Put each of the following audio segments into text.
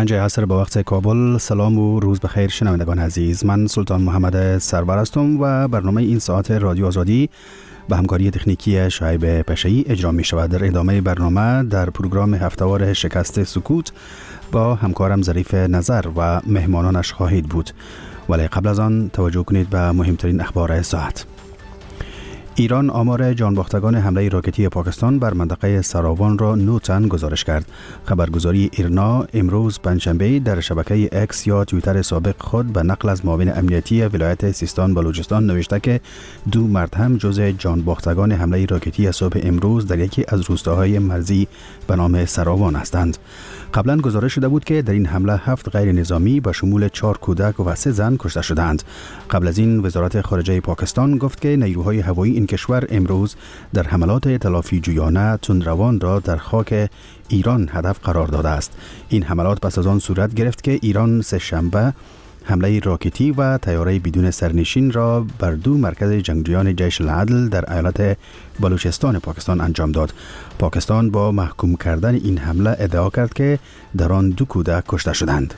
5 عصر به وقت کابل. سلام و روز بخیر شنوندگان عزیز. من سلطان محمد سرور هستم و برنامه این ساعت رادیو آزادی به همکاری تکنیکی شعیب پشه‌ای اجرا می شود. در ادامه برنامه در پروگرام هفته‌وار شکست سکوت با همکارم ظریف نظر و مهمانانش خواهید بود. ولی قبل از آن توجه کنید به مهمترین اخبار ساعت. ایران آمار جانباختگان حمله راکتی پاکستان بر منطقه سراوان را 9 تن گزارش کرد. خبرگزاری ایرنا امروز پنجشنبه در شبکه اکس یا توییتر سابق خود به نقل از معاون امنیتی ولایت سیستان بلوچستان نوشته که 2 مرد هم جزء جانباختگان حمله راکتی صبح امروز در یکی از روستاهای مرزی به نام سراوان هستند. قبلا گزارش شده بود که در این حمله 7 غیر نظامی به شمول 4 کودک و 3 زن کشته شدند. قبل از این وزارت خارجه پاکستان گفت که نیروهای هوایی این کشور امروز در حملات تلافی جویانه تندروان را در خاک ایران هدف قرار داده است. این حملات پس از آن صورت گرفت که ایران سه‌شنبه حمله راکتی و طیاره بدون سرنشین را بر 2 مرکز جنگجویان جیش العدل در ایالت بلوچستان پاکستان انجام داد. پاکستان با محکوم کردن این حمله ادعا کرد که در آن 2 کودک کشته شدند.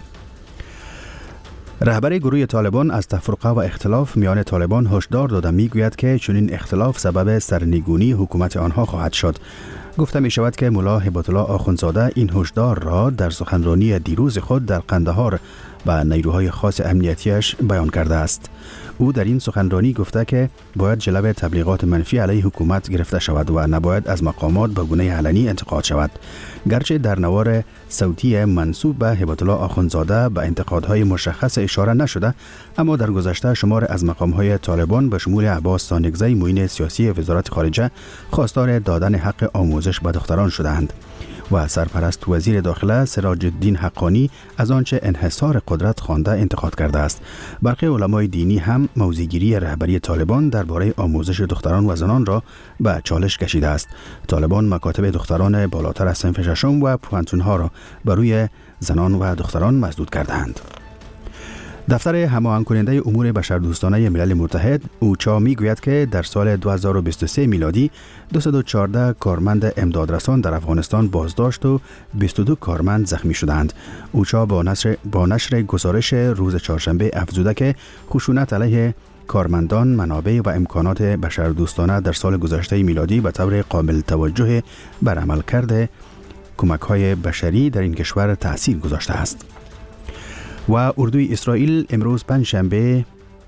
رهبر گروه طالبان از تفرقه و اختلاف میان طالبان هشدار داده میگوید که چنین اختلاف سبب سرنگونی حکومت آنها خواهد شد. گفته می شود که ملا هبت الله آخوندزاده این هشدار را در سخنرانی دیروز خود در قندهار به نیروهای خاص امنیتیش بیان کرده است. او در این سخنرانی گفته که باید جلوه تبلیغات منفی علیه حکومت گرفته شود و نباید از مقامات به گونه علنی انتقاد شود. گرچه در نوار صوتی منسوب به هبت الله آخوندزاده به انتقادهای مشخص اشاره نشده، اما در گذشته شمار از مقامهای طالبان به شمول عباس سانگزی معین سیاسی وزارت خارجه خواستار دادن حق آموزش به دختران شدند و سرپرست وزیر داخله سراج الدین حقانی از آنچه انحصار قدرت خوانده انتقاد کرده است. برخی علمای دینی هم موضع‌گیری رهبری طالبان درباره آموزش دختران و زنان را به چالش کشیده است. طالبان مکاتب دختران بالاتر از صنف ششم و پوهنتون‌ها را بر روی زنان و دختران مسدود کردند. دفتر هماهنگ کننده امور بشردوستانه ملل متحد اوچا میگوید که در سال 2023 میلادی 214 کارمند امدادرسان در افغانستان بازداشت و 22 کارمند زخمی شدند. اوچا با نشر گزارش روز چهارشنبه افزوده که خشونت علیه کارمندان، منابع و امکانات بشردوستانه در سال گذشته میلادی به طور قابل توجه بر عملکرد کمک‌های بشری در این کشور تأثیر گذاشته است. و اردوی اسرائیل امروز پنجشنبه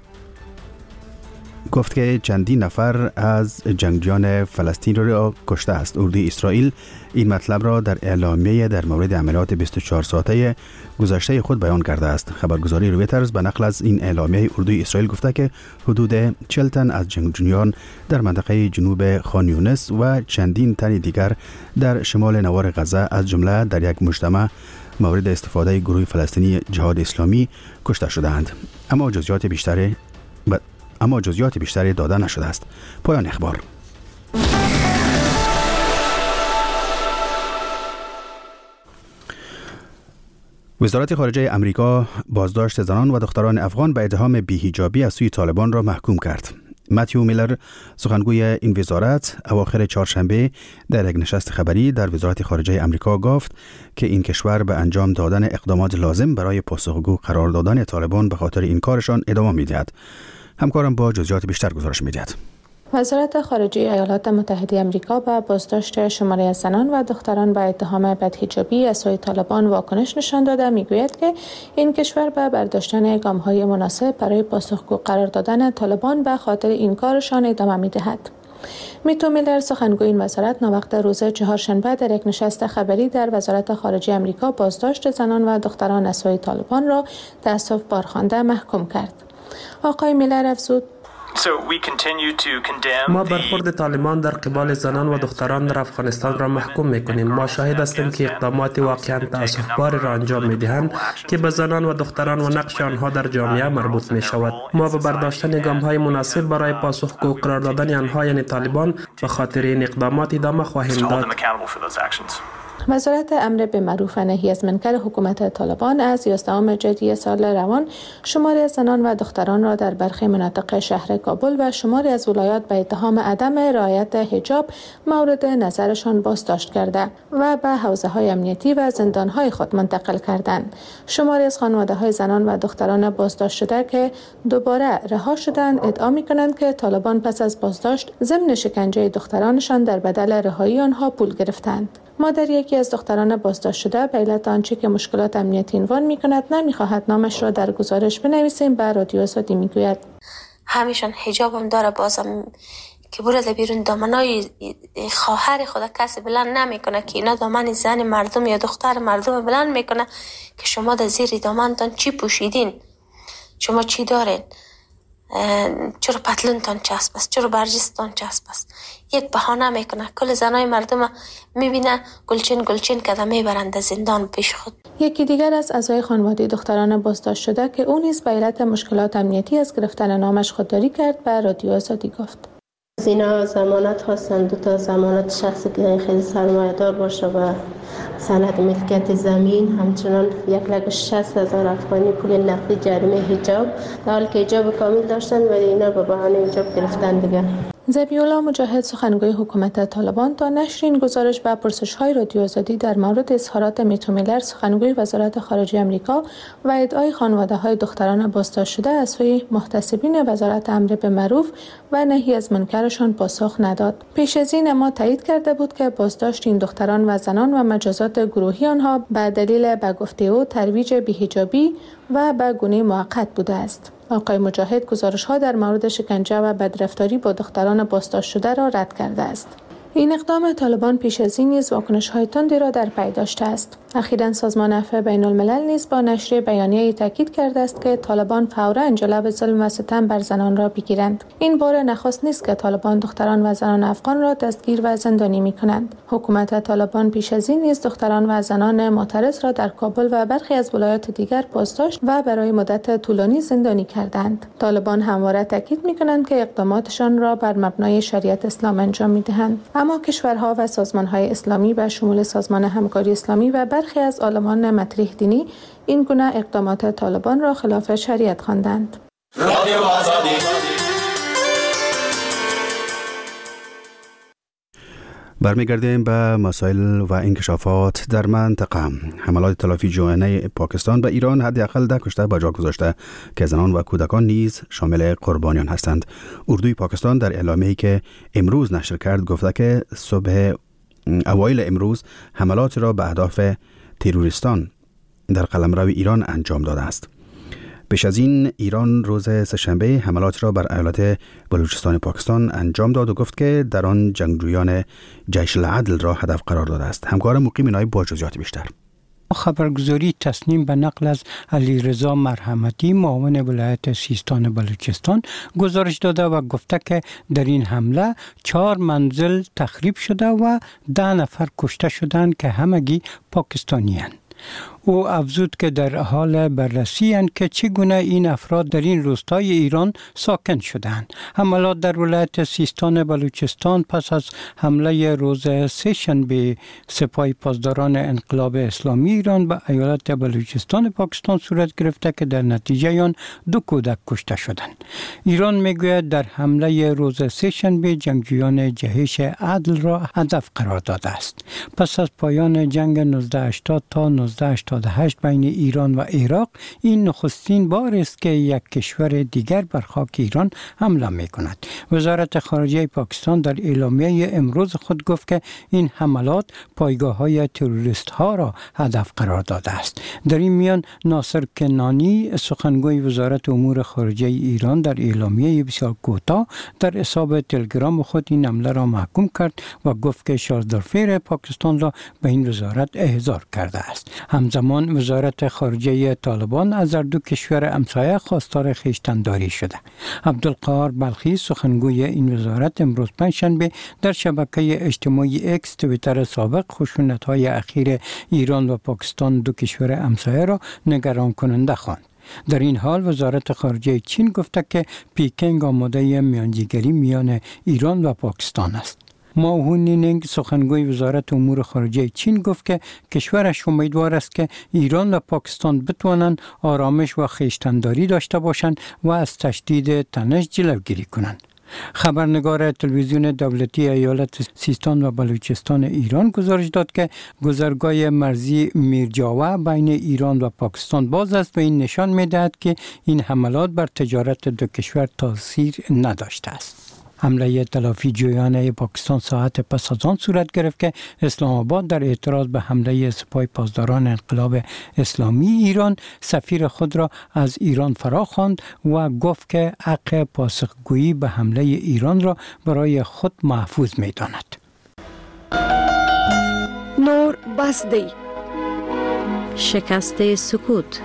گفت که چندین نفر از جنگجویان فلسطین را کشته است. اردوی اسرائیل این مطلب را در اعلامیه در مورد عملیات 24 ساعته گذشته خود بیان کرده است. خبرگزاری رویترز به نقل از این اعلامیه اردوی اسرائیل گفته که حدود 40 تن از جنگجویان در منطقه جنوب خان یونس و چندین تن دیگر در شمال نوار غزه از جمله در یک مجتمع مورد استفاده گروه فلسطینی جهاد اسلامی کشته شدند. اما جزئیات بیشتری داده نشده است. پایان اخبار. وزارت خارجه امریکا بازداشت زنان و دختران افغان به اتهام بی‌حجابی از سوی طالبان را محکوم کرد. متیو میلر سخنگوی این وزارت اواخر چهارشنبه در یک نشست خبری در وزارت خارجه امریکا گفت که این کشور به انجام دادن اقدامات لازم برای پاسخگو قرار دادن طالبان به خاطر این کارشان ادامه می‌دهد. همکارم با جزئیات بیشتر گزارش می‌دهد. وزارت خارجه ایالات متحده آمریکا به بازداشت شماری از زنان و دختران به اتهام بدحجابی از سوی طالبان واکنش نشان داده میگوید که این کشور به برداشتن گام‌های مناسب برای پاسخگو قرار دادن طالبان به خاطر این کارشان ادامه می‌دهد. میتو میلر سخنگوی این وزارت ناوقت روز چهارشنبه در یک نشست خبری در وزارت خارجه آمریکا بازداشت زنان و دختران از سوی طالبان را تأسف بار خوانده محکوم کرد. آقای میلر افزود: ما برخورد طالبان در قبال زنان و دختران در افغانستان را محکوم می‌کنیم. ما شاهد هستیم که اقدامات واقعاً تأسف‌بار را انجام می‌دهند که به زنان و دختران و نقش آنها در جامعه مربوط می‌شود. ما به برداشتن گام‌های مناسب برای پاسخگو قرار دادن آنها یعنی طالبان به خاطر این اقدامات ادامه خواهیم داد. وزارت امر به معروف و نهی از منکر حکومت طالبان از 11 ژوئیه سال روان شماری از زنان و دختران را در برخی مناطق شهر کابل و شماری از ولایات به اتهام عدم رعایت حجاب مورد نظرشان بازداشت کرده و به حوزه‌های امنیتی و زندان‌های خود منتقل کردند. شماری از خانواده‌های زنان و دختران بازداشت شده که دوباره رها شدند ادعا می‌کنند که طالبان پس از بازداشت ضمن شکنجه دخترانشان در بدل رهایی آنها پول گرفتند. مادر یکی از دختران بازداشت شده به علت آنچه که مشکلات امنیتی عنوان می‌کند نمی‌خواهد نامش را در گزارش بنویسیم به رادیو آزادی می‌گوید همیشون حجابم داره بازم که برده بیرون دامنای خواهر خود کسی بلند نمیکنه که اینا دامن زن مردم یا دختر مردم بلند میکنه که شما در زیر دامنتان چی پوشیدین، شما چی دارین، چرا پتلونتان چسب است، چرا برجستان چسب است. یک بهانه میکنه، کل زنای مردم میبینه گلچین کده میبرند زندان پیش خود. یکی دیگر از اعضای خانواده دختران بازداشت شده که او نیز به علت مشکلات امنیتی از گرفتن نامش خودداری کرد به رادیو آزادی گفت اینا ضمانت خواستن، 2 ضمانت شخصی که خیلی سرمایه‌دار باشه و سند ملکیت زمین، همچنان 1,60,000 افغانی پول نقدی جریمه حجاب، در حالی که حجاب کامل داشتن ولی اینا به بهانه حجاب گرفتن دیگه. ذبیح‌الله مجاهد سخنگوی حکومت طالبان تا نشر این گزارش و پرسش‌های رادیو آزادی در مورد اظهارات میتو میلر سخنگوی وزارت خارجه آمریکا و ادعای خانواده‌های دختران بازداشت شده از سوی محتسبین وزارت امر به معروف و نهی از منکرشان پاسخ نداد. پیش از این اما تایید کرده بود که بازداشت این دختران و زنان و مجازات گروهی آنها به دلیل به گفته او ترویج بی‌حجابی و به گونه موقت بوده است. آقای مجاهد گزارش‌ها در مورد شکنجه و بدرفتاری با دختران بازداشت شده را رد کرده است. این اقدام طالبان پیش از این نیز واکنش‌های تندی را در پی داشته است. اخیراً سازمان عفو بین‌الملل نیز با نشر بیانیه‌ای تاکید کرده است که طالبان فوراً جلو ظلم و ستم بر زنان را بگیرند. این بار نخست نیست که طالبان دختران و زنان افغان را دستگیر و زندانی می‌کنند. حکومت طالبان پیش از این نیز دختران و زنان معترض را در کابل و برخی از ولایات دیگر بازداشت و برای مدت طولانی زندانی کردند. طالبان همواره تاکید می‌کنند که اقداماتشان را بر مبنای شریعت اسلام انجام می‌دهند. اما کشورها و سازمان‌های اسلامی به شمول سازمان همکاری اسلامی و برخی از عالمان مطرح دینی این گونه اقدامات طالبان را خلاف شریعت خواندند. برمیگردیم به مسائل و انکشافات در منطقه. حملات تلافی جوانه پاکستان به ایران حداقل 10 کشته به جا گذاشته که زنان و کودکان نیز شامل قربانیان هستند. اردوی پاکستان در اعلامیه‌ای که امروز نشر کرد گفته که صبح اوایل امروز حملات را به اهداف تروریستان در قلمرو ایران انجام داده است. پیش از این ایران روز سه‌شنبه حملات را بر ایالت بلوچستان پاکستان انجام داد و گفت که در آن جنگجویان جیش العدل را هدف قرار داده است. همکار مقیم نایب با جزئیات بیشتر. خبرگزاری تصنیم به نقل از علیرضا مرحمتی معاون ولایت سیستان بلوچستان گزارش داده و گفته که در این حمله 4 منزل تخریب شده و 10 نفر کشته شدند که همگی پاکستانی‌اند. او افزود که در حال بررسی اند که چگونه این افراد در این روستای ایران ساکن شدند. حملات در ولایت سیستان بلوچستان پس از حمله روز سه‌شنبه سپاه پاسداران انقلاب اسلامی ایران به ایالت بلوچستان پاکستان صورت گرفته که در نتیجه آن 2 کودک کشته شدند. ایران میگوید در حمله روز سه‌شنبه جنگجویان جهش عدل را هدف قرار داده است. پس از پایان جنگ 1980 تا 1988 بین ایران و عراق این نخستین بار است که یک کشور دیگر بر خاک ایران حمله می کند. وزارت خارجه پاکستان در اعلامیه امروز خود گفت که این حملات پایگاه‌های تروریست ها را هدف قرار داده است. در این میان ناصر کنانی سخنگوی وزارت امور خارجه ایران در اعلامیه بسیار کوتاه در حساب تلگرام خود این حمله را محکوم کرد و گفت که شارلاتان‌فر پاکستان را به این وزارت احضار کرده است. همزمان وزارت خارجه طالبان از هر 2 کشور همسایه خواستار خویشتن‌داری شده. عبدالقاهر بلخی سخنگوی این وزارت امروز پنجشنبه در شبکه اجتماعی اکس توییتر سابق خشونت‌های اخیر ایران و پاکستان 2 کشور همسایه را نگران کننده خواند. در این حال وزارت خارجه چین گفته که پیکنگ آماده میانجیگری میان ایران و پاکستان است. ماو هونینگ سخنگوی وزارت امور خارجه چین گفت که کشورش امیدوار است که ایران و پاکستان بتوانند آرامش و خویشتنداری داشته باشند و از تشدید تنش جلوگیری کنند. خبرنگار تلویزیون دولتی ایالت سیستان و بلوچستان ایران گزارش داد که گذرگاه مرزی میرجاوه بین ایران و پاکستان باز است و این نشان می‌دهد که این حملات بر تجارت دو کشور تاثیر نداشته است. حمله تلافی جویانه پاکستان ساعت پس از آن صورت گرفت که اسلام آباد در اعتراض به حمله سپاه پاسداران انقلاب اسلامی ایران سفیر خود را از ایران فرا خواند و گفت که حق پاسخگویی به حمله ایران را برای خود محفوظ می‌داند. نور بسدی شکست سکوت.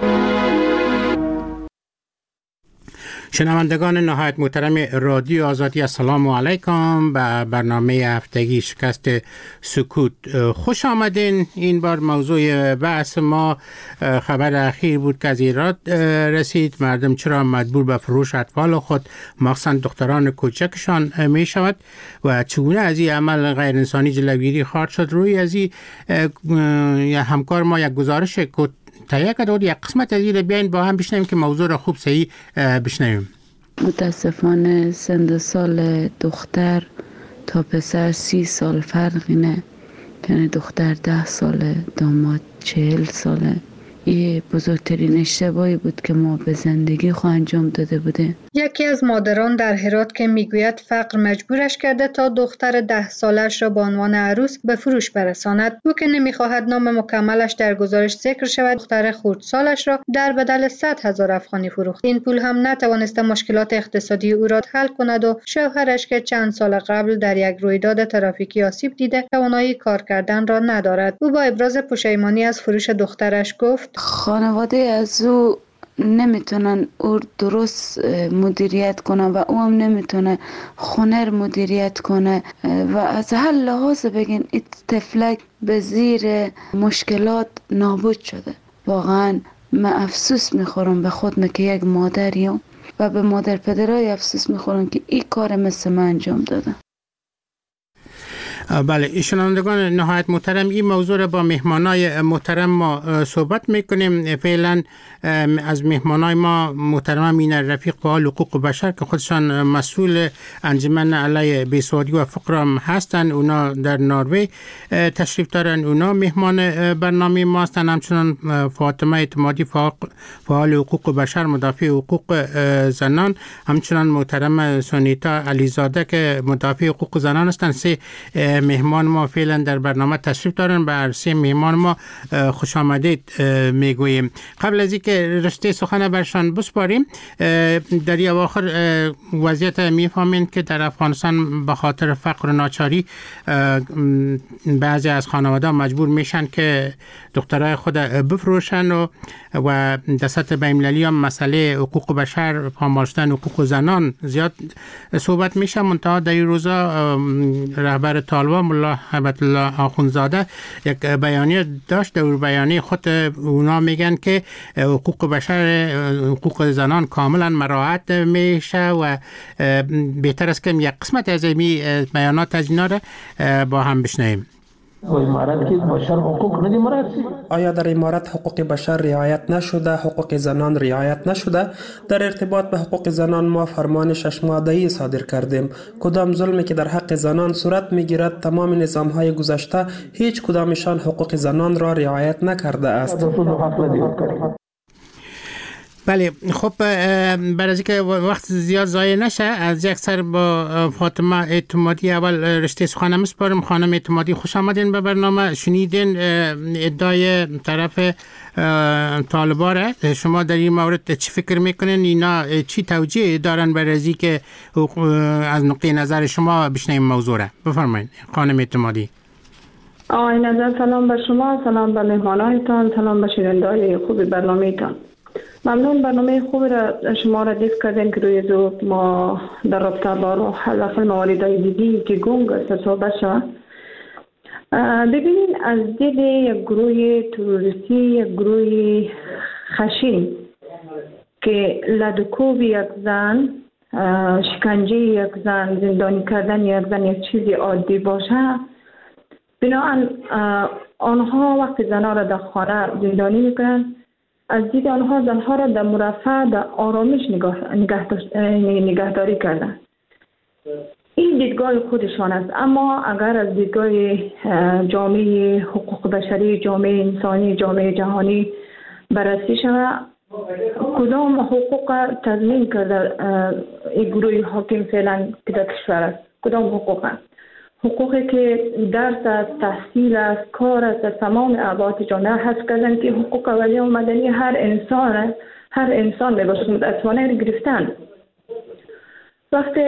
شنوندگان نهایت محترم رادیو آزادی، السلام علیکم به برنامه هفتگی شکست سکوت. خوش آمدین. این بار موضوع بحث ما خبر اخیر بود که از ایران رسید. مردم چرا مجبور به فروش اطفال خود مخصوصا دختران کوچکشان می شود و چگونه از این عمل غیر انسانی جلوگیری خواهد شد. روی از این همکار ما یک گزارش تهیه کرده بود. یک قسمت از این بیاین با هم بشنویم که موضوع را خوب صحیح بشنویم. متاسفانه سن سال دختر تا پسر 30 سال فرقی نه، یعنی دختر 10 ساله، داماد 40 ساله. این بزرگترین اشتباهی بود که ما به زندگی خود انجام داده بوده. یکی از مادران در هرات که میگوید فقر مجبورش کرده تا دختر 10 سالش را به عنوان عروس به فروش برساند. او که نمیخواهد نام مکملش در گزارش ذکر شود، دختر خردسالش را در بدل 100,000 افغانی فروخت. این پول هم نتوانسته مشکلات اقتصادی او را حل کند و شوهرش که چند سال قبل در یک رویداد ترافیکی آسیب دیده توانایی کار کردن را ندارد. او با ابراز پشیمانی از فروش دخترش گفت خانواده از او نمیتونن او درست مدیریت کنه و او هم نمیتونه خونه مدیریت کنه و از هر لحاظ بگین این طفلک به زیر مشکلات نابود شده. واقعا من افسوس میخورم به خودم که یک مادریم و به مادر پدرای افسوس میخورم که این کار مثل من انجام دادم. بله، شنوندگان نهایت محترم، این موضوع را با مهمانای محترم ما صحبت میکنیم. فعلا از مهمانای ما محترم مینه رفیق فعال حقوق بشر که خودشان مسئول انجمن علیه بیسوادی و فقر هم هستند. اونا در نروژ تشریف دارن. اونا مهمان برنامه ما هستند. همچنان فاطمه اعتمادی فعال حقوق بشر مدافع حقوق زنان، همچنان محترم سونیتا علیزاده که مدافع حقوق زنان هستند. سه مهمان ما فعلا در برنامه تشریف دارن. به هر سه مهمان ما خوش آمدید میگوییم. قبل از اینکه رشته سخن برشان بسپاریم، در این اواخر وضعیت میفهمین که در افغانستان به خاطر فقر و ناچاری بعضی از خانواده مجبور میشن که دخترای خود بفروشن و دست بین‌المللی هم مسئله حقوق بشر، پامالشدن حقوق زنان زیاد صحبت میشه. منتها در این روزا رهبر طالبان ملا هیبت الله آخوندزاده یک بیانیه داشت. در بیانیه خود اونا میگن که حقوق بشر، حقوق زنان کاملا مراعات میشه و بهتر است که یک قسمت از این بیانات از اینا را با هم بشنویم. آیا در امارت حقوق بشر رعایت نشده، حقوق زنان رعایت نشده؟ در ارتباط به حقوق زنان ما فرمان 6 ماده‌ای صادر کردیم. کدام ظلمی که در حق زنان صورت میگیرد، تمام نظام‌های گذشته هیچ کدامشان حقوق زنان را رعایت نکرده است. بله، خب برای اینکه وقت زیاد ضایع نشه، از یک سر با فاطمه اعتمادی اول رشته سخن میسپارم. خانم اعتمادی، خوش آمدین به برنامه. شنیدین ادعای طرف طالبان را. شما در این مورد چی فکر میکنین؟ اینا چی توجیه دارن برای اینکه از نقطه نظر شما بشنویم موضوع را؟ بفرمایید خانم اعتمادی. آقای نظر، سلام به شما، سلام به مهمانایتان، سلام به شنوندگان خوب برنامه‌تان. ممنون برنامه خوب را شما را دیست کردین که روی زود ما در رابطه با حذف مواردهای دیگی که گنگ است صحبت شود. ببینین، از دید یک گروه تروریستی، یک گروه خشین که لدکوب یک زن شکنجه یک زن، زندانی کردن یک زن یک چیزی عادی باشه، بنابراین آنها وقتی زنها را در خانه زندانی میکنن، از دید آنها زنها را در مرفه در آرامش نگهداری کردن. این دیدگاه خودشان است. اما اگر از دیدگاه جامعه حقوق بشری، جامعه انسانی، جامعه جهانی بررسی شود، کدام حقوق تضمین کرده این گروه حاکم فعلا که در کشور است؟ کدام حقوق است؟ حقوقی که درس است، تحصیل است، کار است، در تمام ابعاد جامعه هست کردن که حقوق اولیه و مدنی هر انسان است. هر انسان میباشه متاسفانه رو گرفتن. وقتی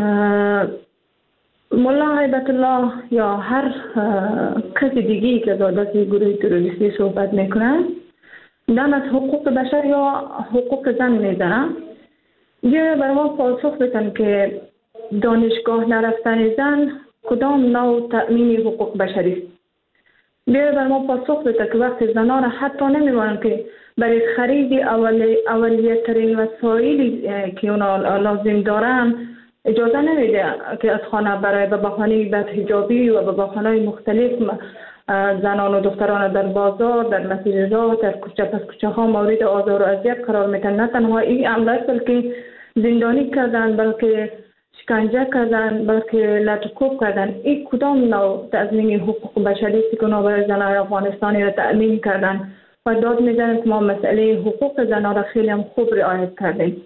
ملا هیبت الله یا هر کسی دیگی که در دست گروه تروریستی صحبت میکنن، دم از حقوق بشر یا حقوق زن میزنن، یه بر ما پاسخ بدن که دانشگاه نرفتن زن کدام نوع تأمین حقوق بشری است. بیا بر ما پاسخ بده که وقتی زنان را حتی نمی‌مانند که برای خرید اولیه‌ترین وسایلی که اونا لازم دارن اجازه نمیده که از خانه برای به بهانه بدحجابی و به بهانه‌های مختلف زنان و دختران در بازار، در مسیر راه، در کوچه پس کوچه ها مورد آزار و اذیت قرار میدن. نه تنها این عمل بلکه زندانی کردن، بلکه شکنجه کردن، بلکه لطکوب کردن. این کدام نوع تضمین حقوق بشری است که برای زنان افغانستانی را تأمین کردن و داد میزنن که ما مسئله حقوق زنان را خیلی هم خوب رعایت کردیم.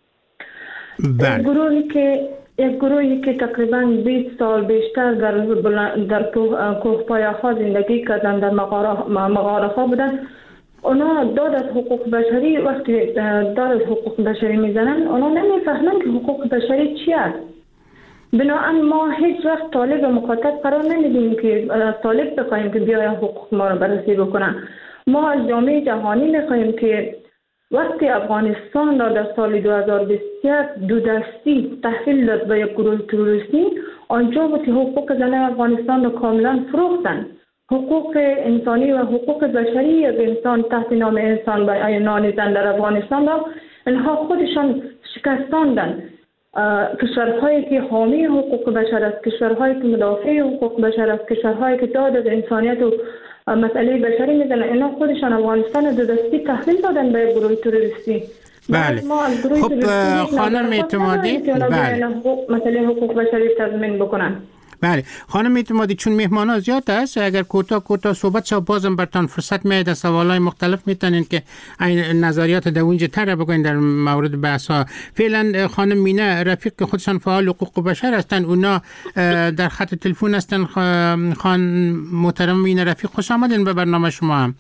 یک گروهی که تقریبا 20 سال بیشتر در کوهپایه ها زندگی کردن، در مغاره ها بودن، اونا داد از حقوق بشری، وقتی داد از حقوق بشری میزنن اونا نمیفهمن که حقوق بشری چی است. بنابراین ما هیچ وقت طالب و مخاطب قرار نمیدیم که طالب بخوایم که بیاید حقوق ما رو بررسی بکنن. ما از جامعه جهانی میخوایم که وقتی افغانستان را در سال 2021 دو دستی تحویل داد به یک گروه تروریستی، آنجا بود که حقوق زن افغانستان را کاملا فروختن. حقوق انسانی و حقوق بشری یک انسان تحت نام انسان به عنوان زن در افغانستان را اینها خودشان شکستاندن. کشورهایی که حامی حقوق بشر است، کشورهایی که مدافع حقوق بشر است، کشورهایی که داد از انسانیت و مسئله بشری میدن، اینا خودشان افغانستان دو دستی تحویل دادن به گروه تروریستی. بله. خب خانم اعتمادی، بله، مسئله حقوق بشری تضمین بکنن. بله خانم اعتمادی، چون مهمان ها زیاد است، اگر کوتاه صحبت شد بازم برتان فرصت میاد سوالای مختلف میتونین که این نظریات در اونجا تر بگوین در مورد بحث ها. فعلا خانم مینه رفیق که خودشان فعال حقوق بشر هستن، اونا در خط تلفن هستن. خان محترم مینه رفیق، خوش آمدین به برنامه شما. هم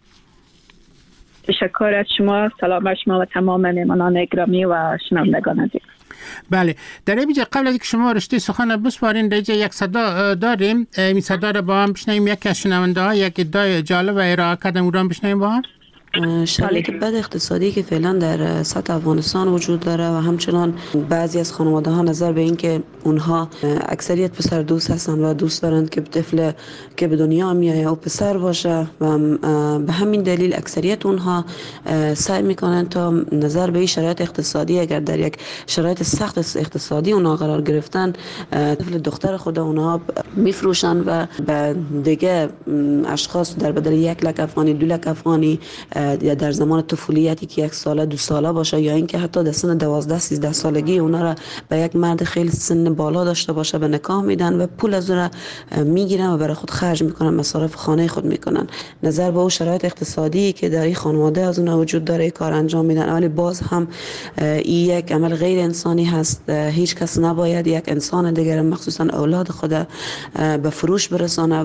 تشکر از شما، سلام بر شما و تمام مهمانان گرامی و شنوندگان عزیز. بله، در اینجا قبل از اینکه شما رشته سخن بسپارین، در اینجا یک صدا داریم، این صدا را با هم بشنویم. یکی از شنونده ها یک ادعای جالب و ارائه کردن، اون را بشنویم با هم. شرایط بد اقتصادی که فعلا در سطح افغانستان وجود داره و همچنان بعضی از خانواده ها نظر به این که اونها اکثریت پسر دوست هستن و دوست دارند که طفل که به دنیا میایه او پسر باشه و به همین دلیل اکثریت اونها سعی میکنن تا نظر به این شرایط اقتصادی، اگر در یک شرایط سخت اقتصادی اونها قرار گرفتن، طفل دختر خود اونها میفروشن و به دیگه اشخاص در بدل 1 لک افغانی، 2 لک افغانی یا در زمان طفولیتی که 1 ساله 2 ساله باشه یا اینکه حتی در سن 12-13 سالگی اونا را به یک مرد خیلی سن بالا داشته باشه به نکاح میدن و پول از اون را میگیرن و برای خود خرج میکنن، مصارف خانه خود میکنن. نظر به اون شرایط اقتصادی که در این خانواده از اون وجود داره کار انجام میدن، ولی باز هم این یک عمل غیر انسانی هست. هیچ کس نباید یک انسان دیگر مخصوصا اولاد خود به فروش برسانه.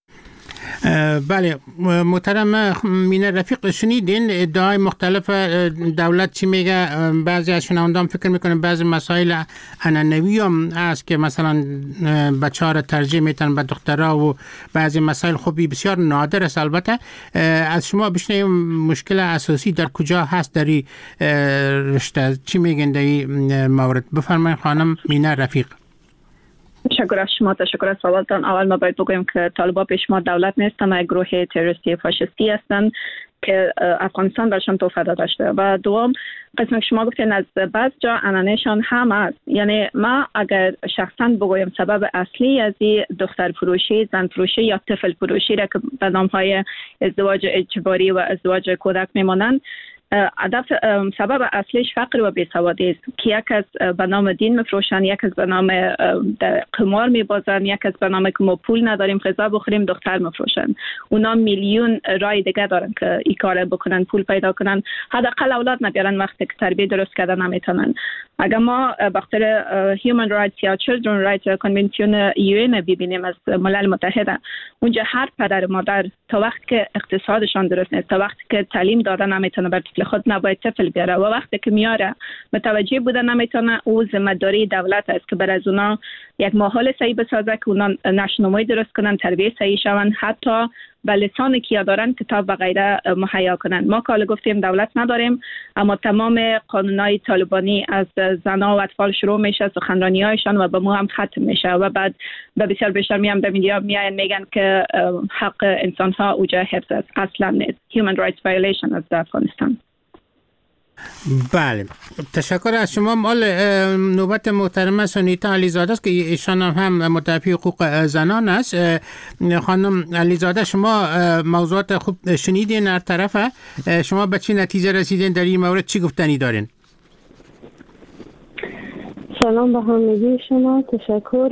بله محترم مینه رفیق، شنیدین ادعای مختلف دولت چی میگه؟ بعضی از شنوندگان فکر میکنن بعضی مسائل عنعنوی هم هست که مثلا بچه‌ها را ترجیح میتن به دخترها و بعضی مسائل خوبی بسیار نادر است. البته از شما بشنویم مشکل اساسی در کجا هست در این رشته، چی میگن در این مورد؟ بفرمایید خانم مینه رفیق. تشکر از شما، تشکر از سوالتان. اول ما باید بگویم که طالبان پیش ما دولت نیستن، یک گروه تروریستی فاشیستی هستند که افغانستان برشان توفه داده شده. و دوم قسم که شما گفتین از بعض جا انانشان هم است. یعنی ما اگر شخصا بگویم سبب اصلی از این دختر فروشی، زن فروشی یا طفل فروشی را که به نام‌های ازدواج اجباری و ازدواج کودک میمانند، سبب اصلیش فقر و بیسوادی است که یک از به نام دین میفروشن، یک از به نام قمار میبازن، یک از به نام که ما پول نداریم غذا بخوریم دختر میفروشن. اونا میلیون رای دیگه دارن که این کار بکنن، پول پیدا کنن، حداقل اولاد نبیارن وقتی که تربیت درست کردن نمیتونن. اگر ما بخاطر Human Rights یا Children Rights کنونسیون UN ببینیم از ملل متحده، اونجا هر پدر مادر تا وقتی که اقتصادشان درست نیست، تا وقتی که تعلیم دادن نمیتونه بر خود نباید طفل بیاره و وقتی که میاره متوجه بودن نمیتونه، او ذمه داری دولت است که بر از اونا یک ماحول صحیح بسازه که اونا نشنمایی درست کنن، تربیت صحیح شون، حتی به لسان کیا دارن کتاب و غیره مهیا کنن. ما که گفتیم دولت نداریم، اما تمام قانونهای طالبانی از زنا و اطفال شروع میشه، سخنرانی هایشان و به مو هم ختم میشه و بعد به بسیار بیشتر میام در میدیا میگن که حق انسان ها اوجا حفظ است. اصلا نیست. Human Rights Violation از افغانستان. بله، تشکر از شما. مال نوبت محترمه سونیتا علیزاده است که ایشان هم مدافع حقوق زنان است. خانم علیزاده، شما موضوعات خوب شنیدین هر طرفه، شما به چی نتیجه رسیدین در این مورد، چی گفتنی دارین؟ سلام به همگی شما، تشکر.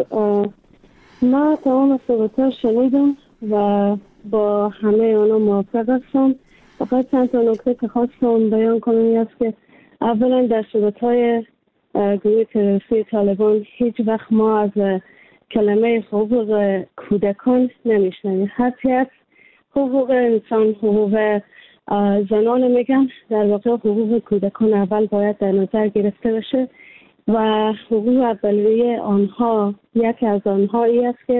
ما تمام صحبت‌ها شنیدم و با همه اونا موافق هستم. فقط چند تا نکته که خواستم بیان کنم این است که اولا در صحبت‌های گروه تروریستی طالبان هیچ وقت ما از کلمه حقوق کودکان نمیشنویم. حتی از حقوق انسان، حقوق زنان میگن، در واقع حقوق کودکان اول باید در نظر گرفته بشه و حقوق اولیه آنها، یکی از آنها ای است که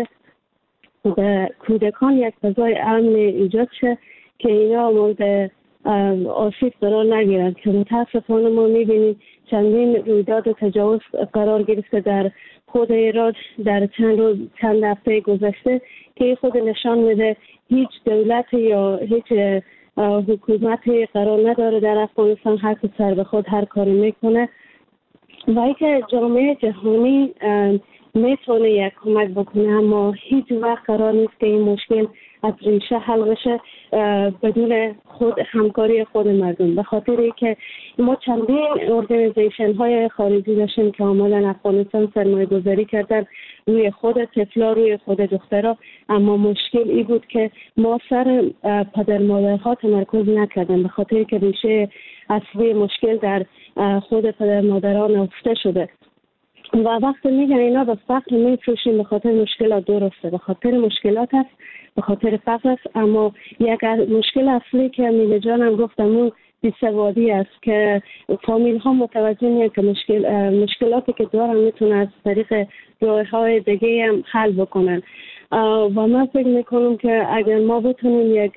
کودکان یک فضای امن ایجاد شه که اینا مورد آسیب قرار نگیرند، که متاسفانه ما میبینیم چندین رویداد تجاوز قرار گرفته در خود ایران در چند هفته گذشته که خود نشان میده هیچ دولت یا هیچ حکومتی قرار نداره در افغانستان، هر که سر به خود هر کاری میکنه و اینکه جامعه جهانی میتونه یک کمک بکنه، اما هیچ وقت قرار نیست که این مشکل از ریشه حل بشه بدون خود همکاری خود مردم. به خاطر اینکه ما چندین ارگانیزیشن های خارجی داشتیم که آمدن افغانستان سرمایه گذاری کردن روی خود طفلا، روی خود دخترها، اما مشکل این بود که ما سر پدر مادرها تمرکز نکردیم، به خاطر که ریشه اصلی مشکل در خود پدر مادرها نهفته شده. و وقتی میگن اینا به فقر میفروشیم به خاطر مشکلات، درسته، به خاطر مشکلات است، به خاطر فقر است، اما یک مشکل اصلی که میله جانم گفتم اون بیسوادی است که فامیل ها متوجه نیست که مشکلاتی که دارن میتونه از طریق راه‌های دیگه هم حل بکنن. و من فکر میکنم که اگر ما بتونیم یک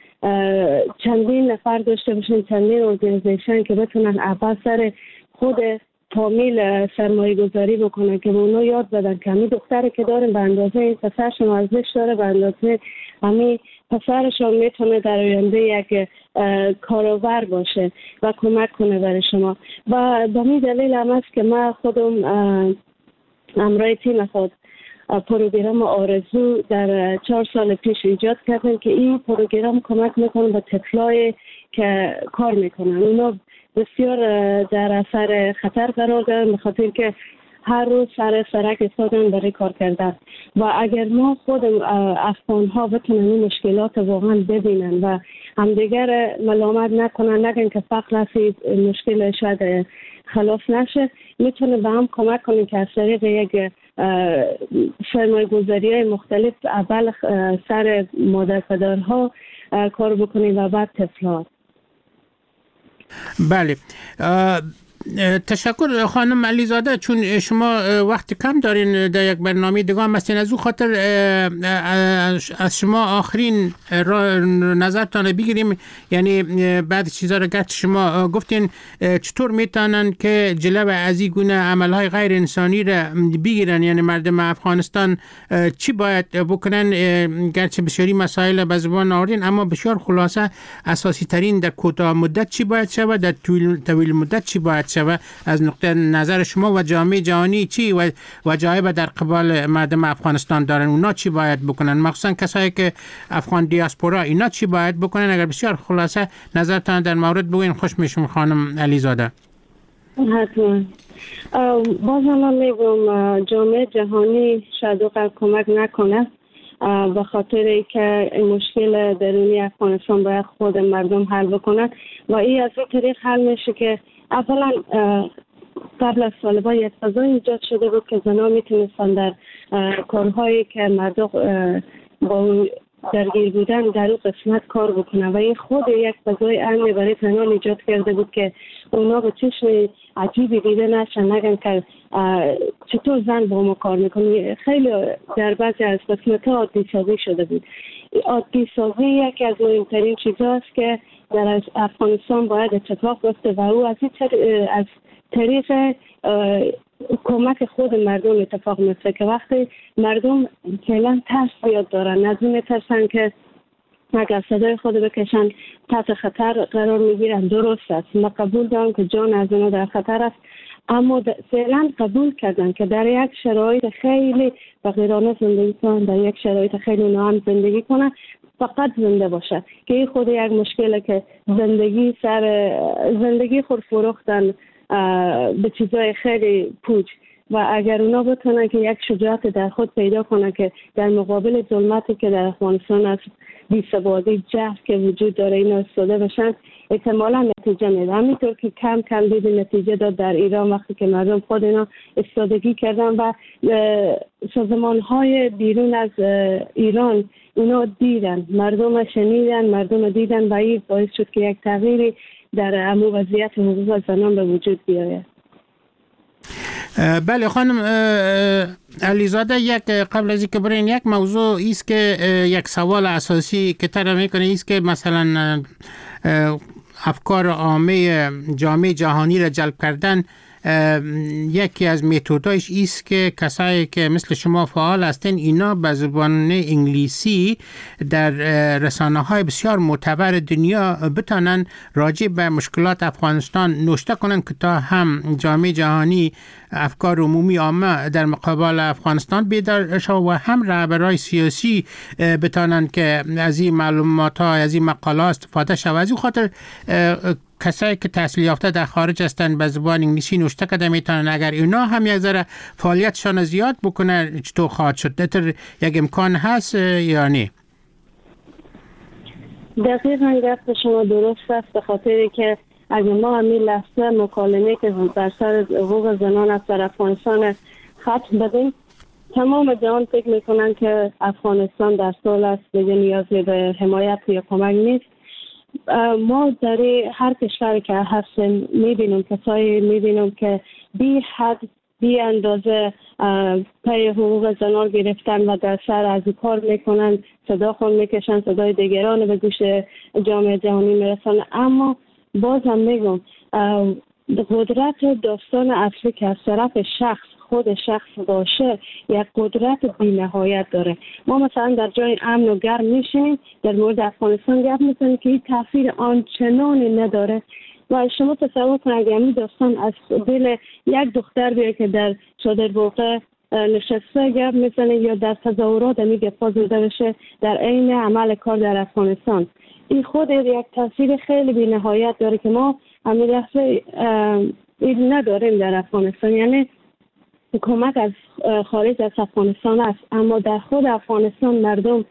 چندین نفر داشته باشیم، چندین ارگانیزیشن که بتونن اول سر خود فامیل سرمایه گذاری بکنن که به اونا یاد بدن که همین دختری که داریم به اندازه این پسرشون ارزش داره، به اندازه همین پسرشون میتونه در آینده یک کارآور باشه و کمک کنه برای شما. و به این دلیل هم است که من خودم همراه تیم خود پروگرام آرزو در 4 سال پیش ایجاد کردم که این پروگرام کمک میکنه به طفلای که کار میکنن. اونا بسیار در اثر خطر قرار دارن به خاطر که هر روز سر سرک استادن برای کار کردن و اگر ما خود افغان ها بتونن این مشکلات واقعا ببینن و همدیگر ملامت نکنن، نگن که فقر هستی مشکل شاید خلاص نشه، میتونه به هم کمک کنیم که از طریق یک سرمایه گذاری های مختلف اول سر مادر پدرها کار بکنیم و بعد طفلان. بله، تشکر خانم علیزاده. چون شما وقت کم دارین در یک برنامه دیگه هم هستین، از او خاطر از شما آخرین نظرتان بگیریم. یعنی بعد چیزا را گفت شما گفتین چطور میتونن که جلو از این گونه عملهای غیر انسانی را بگیرن، یعنی مردم افغانستان چی باید بکنن؟ گرچه بسیاری مسائل به زبان آوردین، اما بسیار خلاصه اساسی ترین در کوتاه مدت چی باید شود، در طویل مدت چی باید شود از نقطه نظر شما و جامعه جهانی چی و وجایب در قبال مردم افغانستان دارن؟ اونا چی باید بکنن، مخصوصا کسایی که افغان دیاسپورا، اینا چی باید بکنن؟ اگر بسیار خلاصه نظرتان در مورد بگوین خوش میشم خانم علیزاده. حتما. باز هم میگم جامعه جهانی شاید کمک نکنه، به خاطر که مشکل درونی افغانستان باید خود مردم حل بکنن و این از این طریق حل میشه که اولا قبل از طالبان یک فضای ایجاد شده بود که زنها میتونستن در کارهایی که مردم با درگیر بودن در اون قسمت کار بکنن و این خود یک فضای امنی برای زنان ایجاد کرده بود که اونا به چشم عجیبی دیده نشن، نگن که چطور زن با ما کار میکنه. خیلی در بعضی از قسمت ها عادی سازی شده بود. عادی سازی یکی از مهمترین چیزاست که در افغانستان باید اتفاق بیفته و او از طریق کمک خود مردم اتفاق میفته که وقتی مردم فعلا ترس بیاد دارن، از این میترسن که اگر صدای خود بکشن تحت خطر قرار میگیرن. درست است، ما قبول دارم که جان از اونو در خطر است، اما فعلا قبول کردن که در یک شرایط خیلی فقیرانه زندگی کنن، در یک شرایط خیلی ناامن زندگی کنن، فقط زنده باشه که این خود یک مشکله که زندگی خود فروختن به چیزای خیلی پوچ و اگر اونا بتونن که یک شجاعت در خود پیدا کنن که در مقابل ظلمتی که در افغانستان است، بی‌ثباتی، جهل که وجود داره، اینا استاده بشن، احتمالا نتیجه میده. همینطور که کم کم دید نتیجه داد در ایران وقتی که مردم خود اینا استادگی کردن و سازمان‌های بیرون از ایران اونا دیدن، مردم شنیدن، مردم دیدن و این باعث شد که یک تغییری در امو وضعیت حقوق زنان به وجود بیاید. بله خانم علیزاده، قبل از اینکه برین یک موضوع ایست که یک سوال اساسی که طرح میکنه ایست که مثلا افکار عامه جامعه جهانی را جلب کردن، یکی از متدایش ایست که کسایی که مثل شما فعال هستن اینا به زبان انگلیسی در رسانه‌های بسیار معتبر دنیا بتانن راجع به مشکلات افغانستان نوشته کنن که تا هم جامعه جهانی افکار عمومی عامه در مقابل افغانستان بیدار شود و هم رهبرای سیاسی بتانن که از این معلومات ها از این مقاله استفاده شود. از این خاطر کسایی که تحصیل یافته در خارج هستن به زبان انگلیسی نوشته کرده میتونن اگر اینا هم یک ذره فعالیتشان زیاد بکنه چطور خواهد شد؟ یک امکان هست یا نه؟ دقیقاً گفت شما درست است، به خاطر که اگر ما همین لحظه مکالمه که بر سر حقوق زنان از در افغانستان ختم بدیم، تمام جهان فکر میکنن که افغانستان در سال است، دیگه نیازی به حمایت یا کمک نیست. ما در هر کشوری که هستیم میبینیم کسایی میبینیم که بی حد بی اندازه پای حقوق زنان گرفتن و در سر از کار میکنن، صدا خون میکشن، صدای دیگران به گوش جامعه جهانی میرسن. اما باز هم میگم قدرت داستان اصلی که از طرف خود شخص باشه یک قدرت بی نهایت داره. ما مثلا در جای امن و گرم میشیم در مورد افغانستان گپ میزنیم که این تاثیر آنچنانی نداره و شما تصور کنید اگر این داستان از دل یک دختر بیاد که در چادرواقع نشسته گپ میزنه یا در تظاهرات میگه پازده بشه در عین عمل کار در افغانستان، این خود یک تاثیر خیلی بی نهایت داره که ما همین لحظه این نداریم در افغانستان. یعنی کمک از خارج از افغانستان است اما در خود افغانستان مردم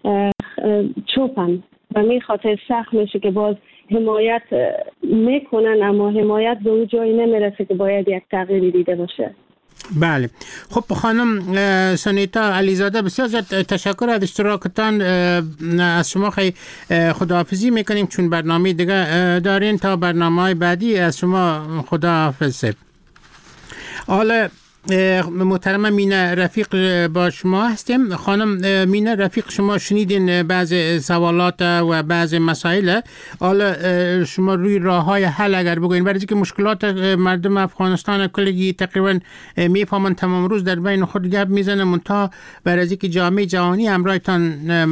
چوپن و می خاطر سخت میشه که باز حمایت میکنن اما حمایت به اون جایی نمیرسه که باید یک تغییری دیده باشه. بله. خب خانم سانیتا علیزاده، بسیار زیاد تشکر از اشتراکتان. از شما خیلی خداحافظی میکنیم چون برنامه دیگه دارین. تا برنامه بعدی از شما خداحافظ. حالا محترم مینه رفیق با شما هستیم. خانم مینه رفیق، شما شنیدین بعض سوالات و بعض مسائل. حالا شما روی راه‌های حل اگر بگوین، برای اینکه مشکلات مردم افغانستان کلی تقریبا میفهمن، تمام روز در بین خود گپ میزنن، منتها برای اینکه جامعه جهانی همراهتان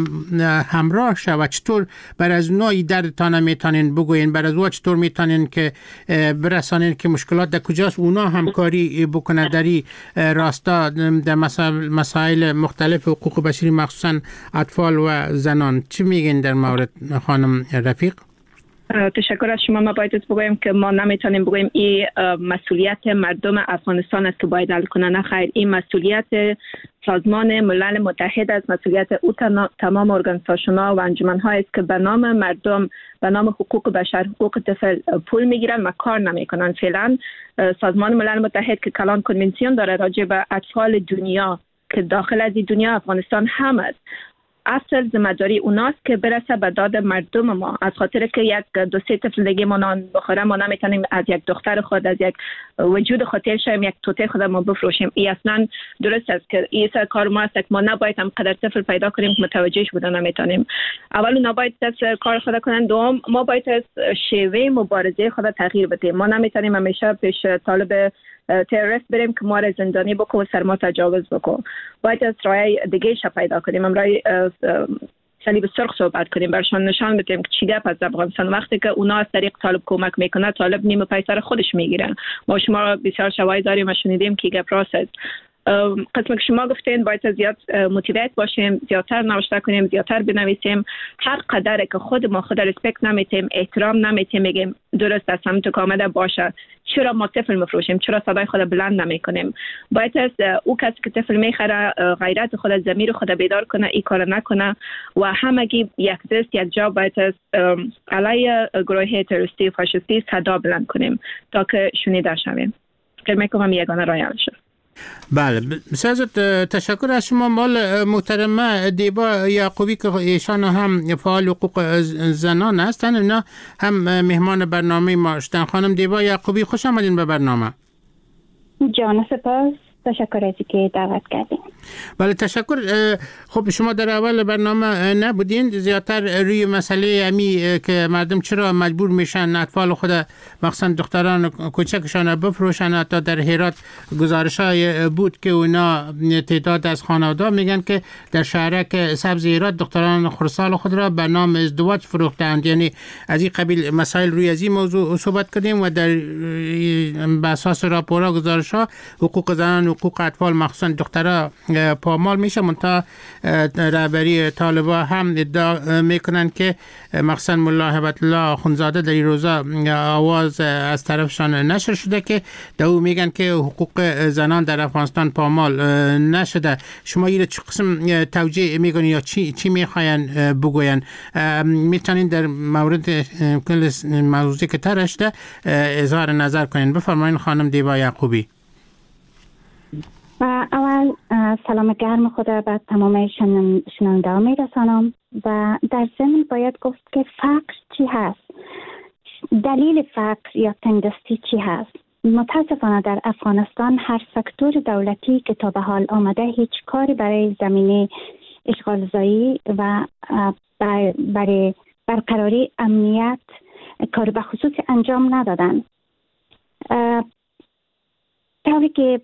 همراه شود، چطور بر از نوعی دردتان میتونین بگوین، بر از او چطور میتونین که برسانین که مشکلات در کجاست، اونا همکاری بکنه در راستا در مسائل مختلف حقوق بشری، مخصوصا اطفال و زنان. چی میگین در مورد خانم رفیق؟ تشکر از شما. ما باید بگویم که ما نمیتونیم بگویم این مسئولیت مردم افغانستان است که باید حل کنه. نه خیر، این مسئولیت سازمان ملل متحد است، مسئولیت او تمام ارگانیزاسیون‌ها و انجمن‌ها است که به نام مردم، به نام حقوق بشر، حقوق طفل پول میگیرن و کار نمیکنن. فعلا سازمان ملل متحد که کلان کنونسیون داره راجع به اطفال دنیا که داخل از این دنیا افغانستان هم است، اصل ذمه‌داری اوناست که برسه به داد مردم ما. از خاطر که یک دو سه طفل دیگه ما نان بخوره، ما نمیتونیم از یک دختر خود، از یک وجود خاطر شیم، یک توته خود ما بفروشیم. این اصلا درست است که این کار ما است که ما نباید هم قدر طفل پیدا کنیم که متوجهش بودن نمیتونیم. اول نباید طفل کار خود کنن، دوم ما باید از شیوه مبارزه خود تغییر بدیم. ما نمیتونیم همیشه پیش طالب تروریست بریم که ما را زندانی بکن و سر ما تجاوز بکن. باید از راه دیگه شا پیدا کنیم، هم راه صلیب سرخ صحبت کنیم، برشان نشان بدیم که چی گپ از افغانستان. وقتی که اونا از طریق طالب کمک میکنه، طالب نیمه پیسر خودش میگیره. ما شما بسیار شواهد داریم و شنیدیم که گپ راست است. قسم که شما گفتین باید زیاد موتیویت باشیم، زیادتر نوشته کنیم، زیادتر بنویسیم. هر قدر که خود ما خود ریسپکت نمیتیم، احترام نمیتیم، میگیم درست است هم تو کامده باشه، چرا ما طفل مفروشیم، چرا صدای خود بلند نمیکنیم. باید از او کسی که طفل میخره غیرت خود، ضمیر خود بیدار کنه، این کار نکنه و همگی یک دست یک جا باید از علیه گروه تروریستی و فاشیستی صدا بلند کنیم تا که شنیده شویم. فکر میکنم یگانه راه حل شد. بله، بسیار تشکر از شما. مال محترمه دیبا یعقوبی که ایشان هم فعال حقوق زنان هستند، اینا هم مهمان برنامه ما هستند. خانم دیبا یعقوبی، خوش آمدین به برنامه. جان سپاس، تشکر از اینکه دعوت کردین. بله تشکر. خب شما در اول برنامه نبودین، زیادتر روی مسئله امی که مردم چرا مجبور میشن اطفال خود، مخصوصا دختران کوچکشان بفروشن. تا در هرات گزارش‌های بود که اونا تعداد از خانواده میگن که در شهرک سبز هرات دختران خردسال خود را به نام ازدواج فروختند. یعنی از این قبیل مسائل روی از این موضوع صحبت کردیم و در به اساس راپورها گزارش‌ها حقوق زنان، حقوق اطفال مخصوصا دخترها پامال میشه. منتها رهبری طالبا هم ادعا میکنن که مخصوصا ملا هبت الله آخونزاده در این روزا آواز از طرفشان نشر شده که در او میگن که حقوق زنان در افغانستان پامال نشده. شما این چه قسم توجیه میکنین یا چی میخواین بگوین؟ میتونین در مورد کل موضوعی که طرح شده اظهار نظر کنین. بفرمایین خانم دیبا یعقوبی. اول سلام گرم خود به تمام شنونده ها میرسانم و در ضمن باید گفت که فقر چی هست، دلیل فقر یا تنگدستی چی هست. متاسفانه در افغانستان هر سکتور دولتی که تا به حال آمده هیچ کاری برای زمینه اشغالزایی و برای برقراری امنیت کار به خصوص انجام ندادن. طوری که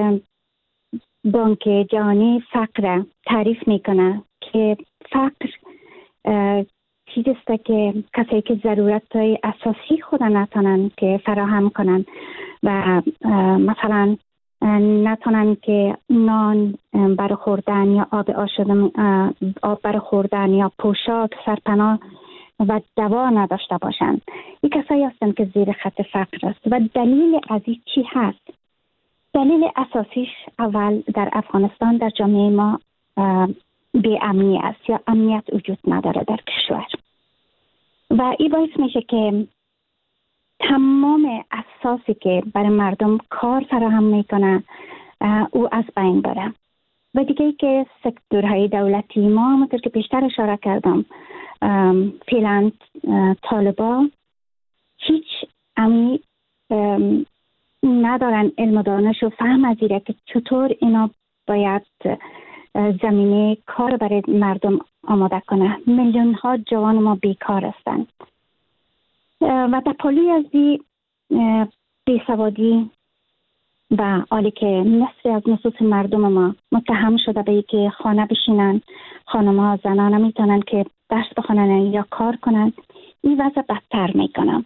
بانک جهانی فقر تعریف میکنه که فقر چیزی است که کسایی که ضرورت‌های اساسی خود نتونن که فراهم کنن و مثلا نتونن که نان برای خوردن یا آب برای خوردن یا پوشاک، سرپناه و دوا نداشته باشند. این کسایی هستند که زیر خط فقر است. و دلیل از این چی هست؟ دلیل اساسیش اول در افغانستان در جامعه ما بی امنی است یا امنیت وجود نداره در کشور و این باعث میشه که تمام اساسی که برای مردم کار فراهم میکنه او از بین بره. و دیگه که سکتورهای دولتی ما همونطور که بیشتر اشاره کردم فعلا طالبا هیچ ندارن علم و دانش و فهم از ایره که چطور اینا باید زمینه کار برای مردم آماده کنه. میلیون ها جوان ما بیکار هستند و در پالوی از بیسوادی و حالی که نصف از نصوص مردم ما متهم شده به اینکه خانه بشینن، خانم ها زنان نمیتونن که درس بخونن یا کار کنن، این وضع بدتر میکنن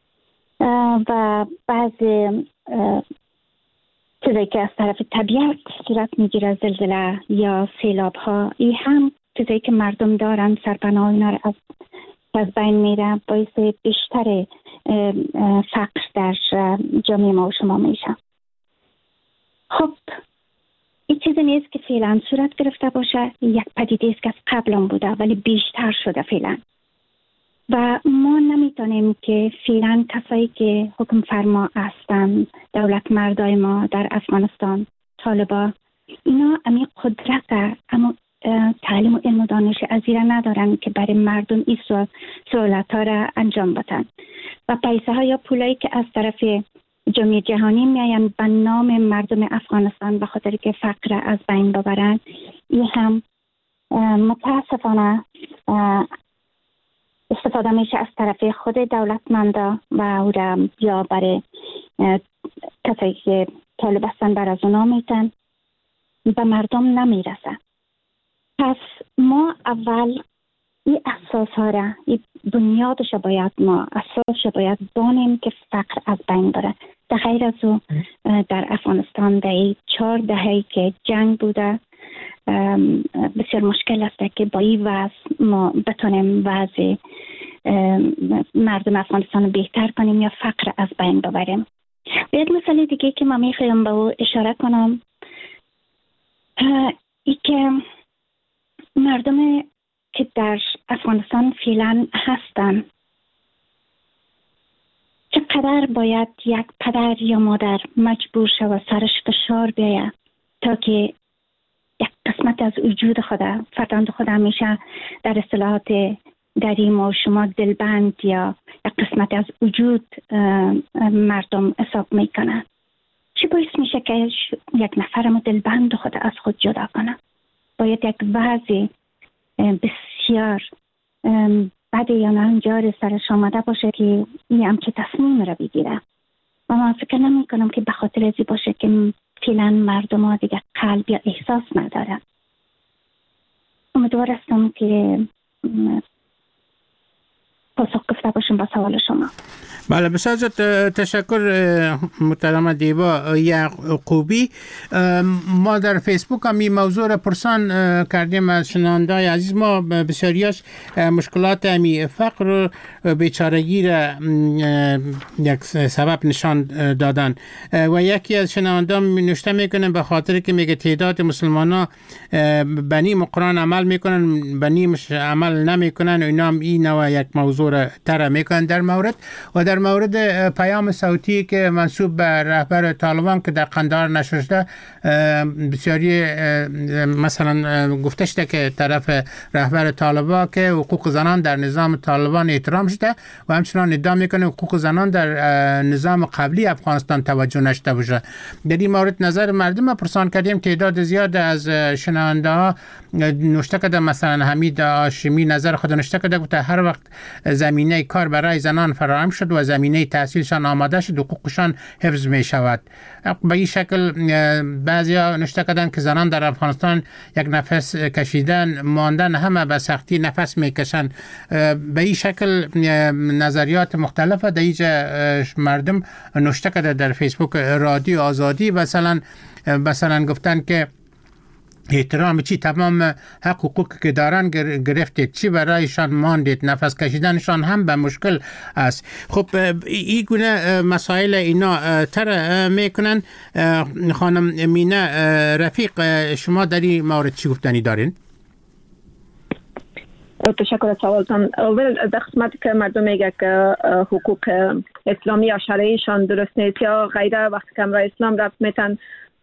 و بعضی چیزایی که از طرف طبیعت صورت میگیره، زلزله یا سیلاب ها، این هم چیزایی که مردم دارن سرپناه اینا از بین میره، باعث بیشتر فقر در جامعه ما و شما میشه. خب این چیزی نیست که فعلا صورت گرفته باشه، یک پدیده است که از قبل هم بوده ولی بیشتر شده فعلا و ما نمیتونیم که فعلا کسایی که حکم فرما هستن، دولت مردای ما در افغانستان، طالبا، اینا امی قدرت اما تعلیم و علم و دانش ازیره ندارن که برای مردم این سوالات ها را انجام بدن و پیسه ها یا پولایی که از طرف جامعه جهانی میاین به نام مردم افغانستان به خاطر که فقر از بین ببرن، این هم متاسفانه استفاده میشه از طرف خود دولتمندا و او را یا برای کسایی که طالب هستن بر از اونا میتن به مردم نمیرسه. پس ما اول این اساس ها را، این بنیادش باید ما اساسش باید بانیم که فقر از بین بره. در غیر از او در افغانستان در 4 دهه‌ای که جنگ بوده بسیار مشکل است که با این وضع ما بتونیم وضع مردم افغانستان بهتر کنیم یا فقر از بین ببریم. یک مثال دیگه که من میخوایم به او اشاره کنم ای که مردم که در افغانستان فعلا هستن چقدر باید یک پدر یا مادر مجبور شود سرش فشار بیاید تا که یک قسمت از وجود خود، فرزند خود همیشه در اصطلاحات دری ما شما دلبند یا یک قسمت از وجود مردم حساب میکنه. چی باعث میشه که یک نفرم دلبند خود از خود جدا کنه؟ باید یک وضع بسیار بده یا نهنجار سرش آمده باشه که این همچه تصمیم را بگیره و من فکر نمی کنم که به خاطر ازی باشه که فعلا مردم ها دیگه قلب یا احساس ندارن. امیدوار هستم که پاسخ گفته باشم با سوال شما. بله بسیار تشکر محترم دیبا یعقوبی. ما در فیسبوک هم این موضوع را پرسان کردیم از شنونده‌های عزیز. ما بسیاریاش مشکلات امی فقر و بیچارگی را یک سبب نشان دادن و یکی از شنونده‌ها نوشته میکنه به خاطر که میگه تعداد مسلمان‌ها بنی قرآن عمل میکنن، بنیمش عمل نمیکنن و اینا هم این نوع یک موضوع را طرح میکنن. در مورد و در مورد پیام صوتی که منسوب به رهبر طالبان که در قندهار نشر شده، بسیاری مثلا گفته شده که طرف رهبر طالبان که حقوق زنان در نظام طالبان احترام شده و همچنان ادعا میکنه حقوق زنان در نظام قبلی افغانستان توجه نشده باشه. در این مورد نظر مردم پرسان کردیم. تعداد زیاد از شنونده ها نوشته کرده، مثلا حمید هاشمی نظر خود نوشته کرده که هر وقت زمینه کار برای زنان فراهم شد و زمینه تحصیلشان آماده شد حقوقشان حفظ می شود. به این شکل بعضیا نوشته کردن که زنان در افغانستان یک نفس کشیدن ماندن همه به سختی نفس میکشن. به این شکل نظریات مختلف در اینجا مردم نوشته کرده در فیسبوک رادیو آزادی. مثلا گفتن که احترام چی تمام حق حقوق که دارن گرفتید، چی برایشان ماندید، نفس کشیدنشان هم به مشکل است. خب این گونه مسائل اینا تر میکنن. خانم مینه رفیق، شما در این مورد چی گفتنی دارین؟ تشکر از سوالتان. اول در قسمتی که مردم میگه که حقوق اسلامی یا شرعیشان درست نیست یا غیره، وقتی که امرای اسلام رفت میتن